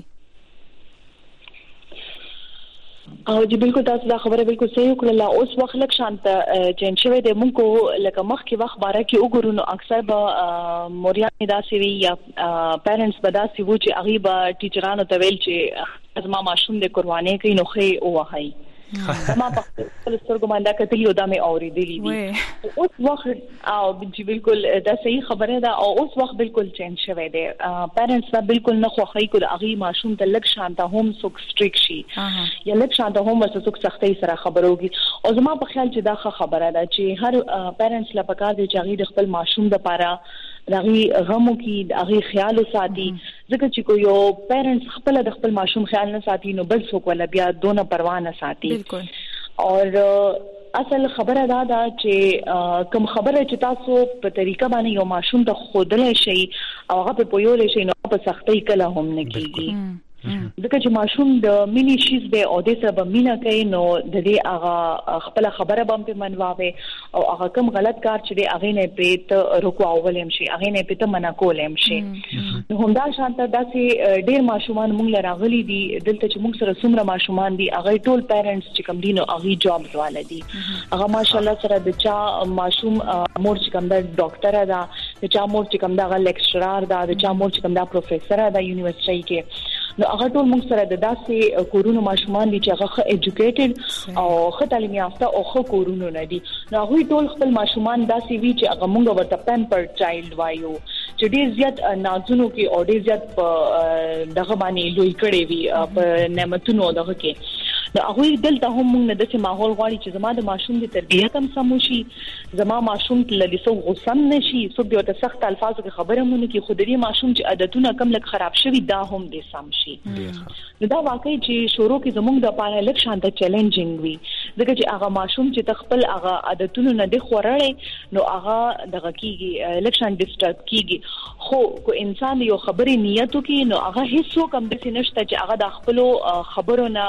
او جی بالکل تاسو دا خبره بالکل صحیح وکړه. اوس وخت لک شانت چین شوی د مونږ لکه مخ کې وخت باره کې وګورو نو اکثر به موريان داسې وي یا پیرنټس به داسې وو چې هغه به ټیچرانو ته ویل چې ازما ماشوم د قرباني کوي نو خې او وهاي ما په خپل سترګو باندې کتلی او دا مې اوریدلی دي. اوس وخت او جی بالکل دا صحیح خبره ده او اوس وخت بالکل چینج شوی دی. پیرنټس دا بالکل نه خوخی کو د هغه ماشوم ته لک شانته هم سوک سټریک شي یا لک شانته هم ورته سوک سختي سره خبروږي. او زما په خیال چې دا خبره ده چې هر پیرنټس لا پکار دي چې هغه خپل ماشوم د پاره دغه غمو کې دغه خیال ساتي ځکه چې کو یو پیرنټس خپل د خپل ماشوم خیال نه ساتي نو بل څوک ولا بیا دونه پروا نه ساتي. اور اصل خبره دا چې کوم خبره چې تاسو په طریقه باندې یو ماشوم ته خودلې شي او هغه په پویول شي نو په سختۍ کله هم نه کیږي ځکه چې ماشوم د مینی شیز به او د سره به مینا کوي نو د دې هغه خپل خبره به په منواوي او هغه کوم غلط کار چې هغه نه پیت رکواولم شي هغه نه پیت منا کولم شي. نو همدا شانته داسې ډیر ماشومان مونږ لراغلي دي دلته چې مونږ سره څومره ماشومان دي هغه ټول پیرنټس چې کوم دي نو هغه جاب والدي هغه ماشاءالله سره د چا ماشوم مور چې کوم د ډاکټر دا د چا مور چې کوم دا لیکچرر دا د چا مور چې کوم دا پروفیسور دا یونیورسيټي کې نو هغه ټول موږ سره د داسې کورونو ماشومان دي چې هغه ایجوکیټډ او ښه تعلیم یافته او ښه کورونو نه دي نو هغه ټول خپل ماشومان داسې وی چې هغه موږ ورته پمپر چایلډ وایو چې ډیر زیات نازونو کې او ډیر زیات دغه باندې لوی کړي وي په نعمتونو دغه کې نو هغه دلته هم موږ نه د ماحول غواړي چې زما د ماشوم د تربیت هم سم شي زما ماشوم ته لږ غوسم نشي سو به ته سخت الفاظو کې خبره مونږ کې خو دې ماشوم چې عادتونه کم لږ خراب شوي دا هم دې سم شي. نو دا واقعي چې شروع کې زموږ د پاره لږ شانته چیلنجینګ وي ځکه چې هغه ماشوم چې تخپل هغه عادتونه نه دی خورړې نو هغه دغه کیږي لږ شان ډیسټرب کیږي خو کو انسان یو خبرې نیتو کې نو هغه هیڅ کم د نشته چې هغه د خپل خبرونه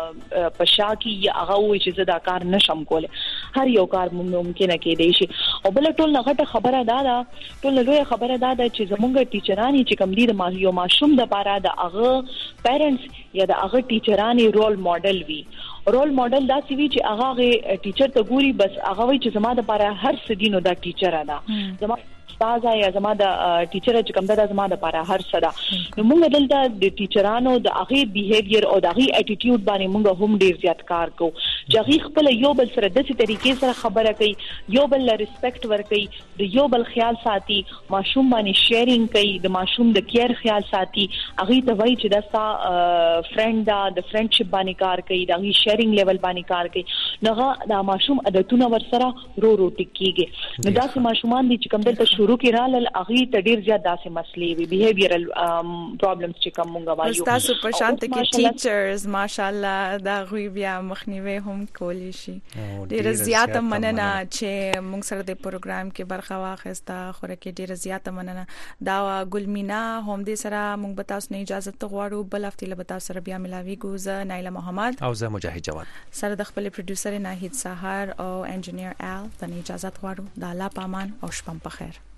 پشا کې یا هغه وي چې زدا کار نشم کوله هر یو کار ممکن کې دی شي او بل ټول نغټه خبره دا ټول لوی خبره دا چې زمونږ ټیچرانی چې کم دي د یو ماشوم د پاره د هغه پیرنټس یا د هغه ټیچرانی رول ماډل وي رول ماډل دا سی وی چې هغه ټیچر ته ګوري بس هغه وي چې زما د پاره هر سدینو دا ټیچر ادا زما استاد یا زما د ټیچر چې کوم دا زما د پاره هر صدا نو موږ دلته د ټیچرانو د هغه بیهیویر او د هغه اټیټیوډ باندې موږ هم ډیر زیات کار کوو چې هغه خپل یو بل سره د څه طریقې سره خبره کوي یو بل ریسپیکټ ورکوي د یو بل خیال ساتي ماشوم باندې شیرینګ کوي د ماشوم د کیر خیال ساتي هغه ته وایي چې دا ستا فرند دا د فرندشپ باندې کار کوي د هغه شیرینګ لیول باندې کار کوي نو دا ماشوم عادتونه ور سره رو ټیکيږي نو دا چې ماشومان دي چې کوم دلته شروع کې رال اغي ته ډیر زیات داسې مسلې وي بیهیویرل پرابلمز چې کوم مونږ وایو تاسو په شانت کې ټیچرز ماشاءالله دا غوي بیا مخنیوي هم کولی شي ډیر زیات مننه چې مونږ سره د پروګرام کې برخه واخیسته خو کې ډیر زیات مننه دا ګلمینا هم دې سره مونږ به تاسو نه اجازه غواړو بل هفته له تاسو سره بیا ملاوي ګوزه نایله محمد او زه مجاهد جواد سره د خپل پروډوسر ناهید سحر او انجینیر ال ته اجازه غواړو د الله پامان او شپه په خیر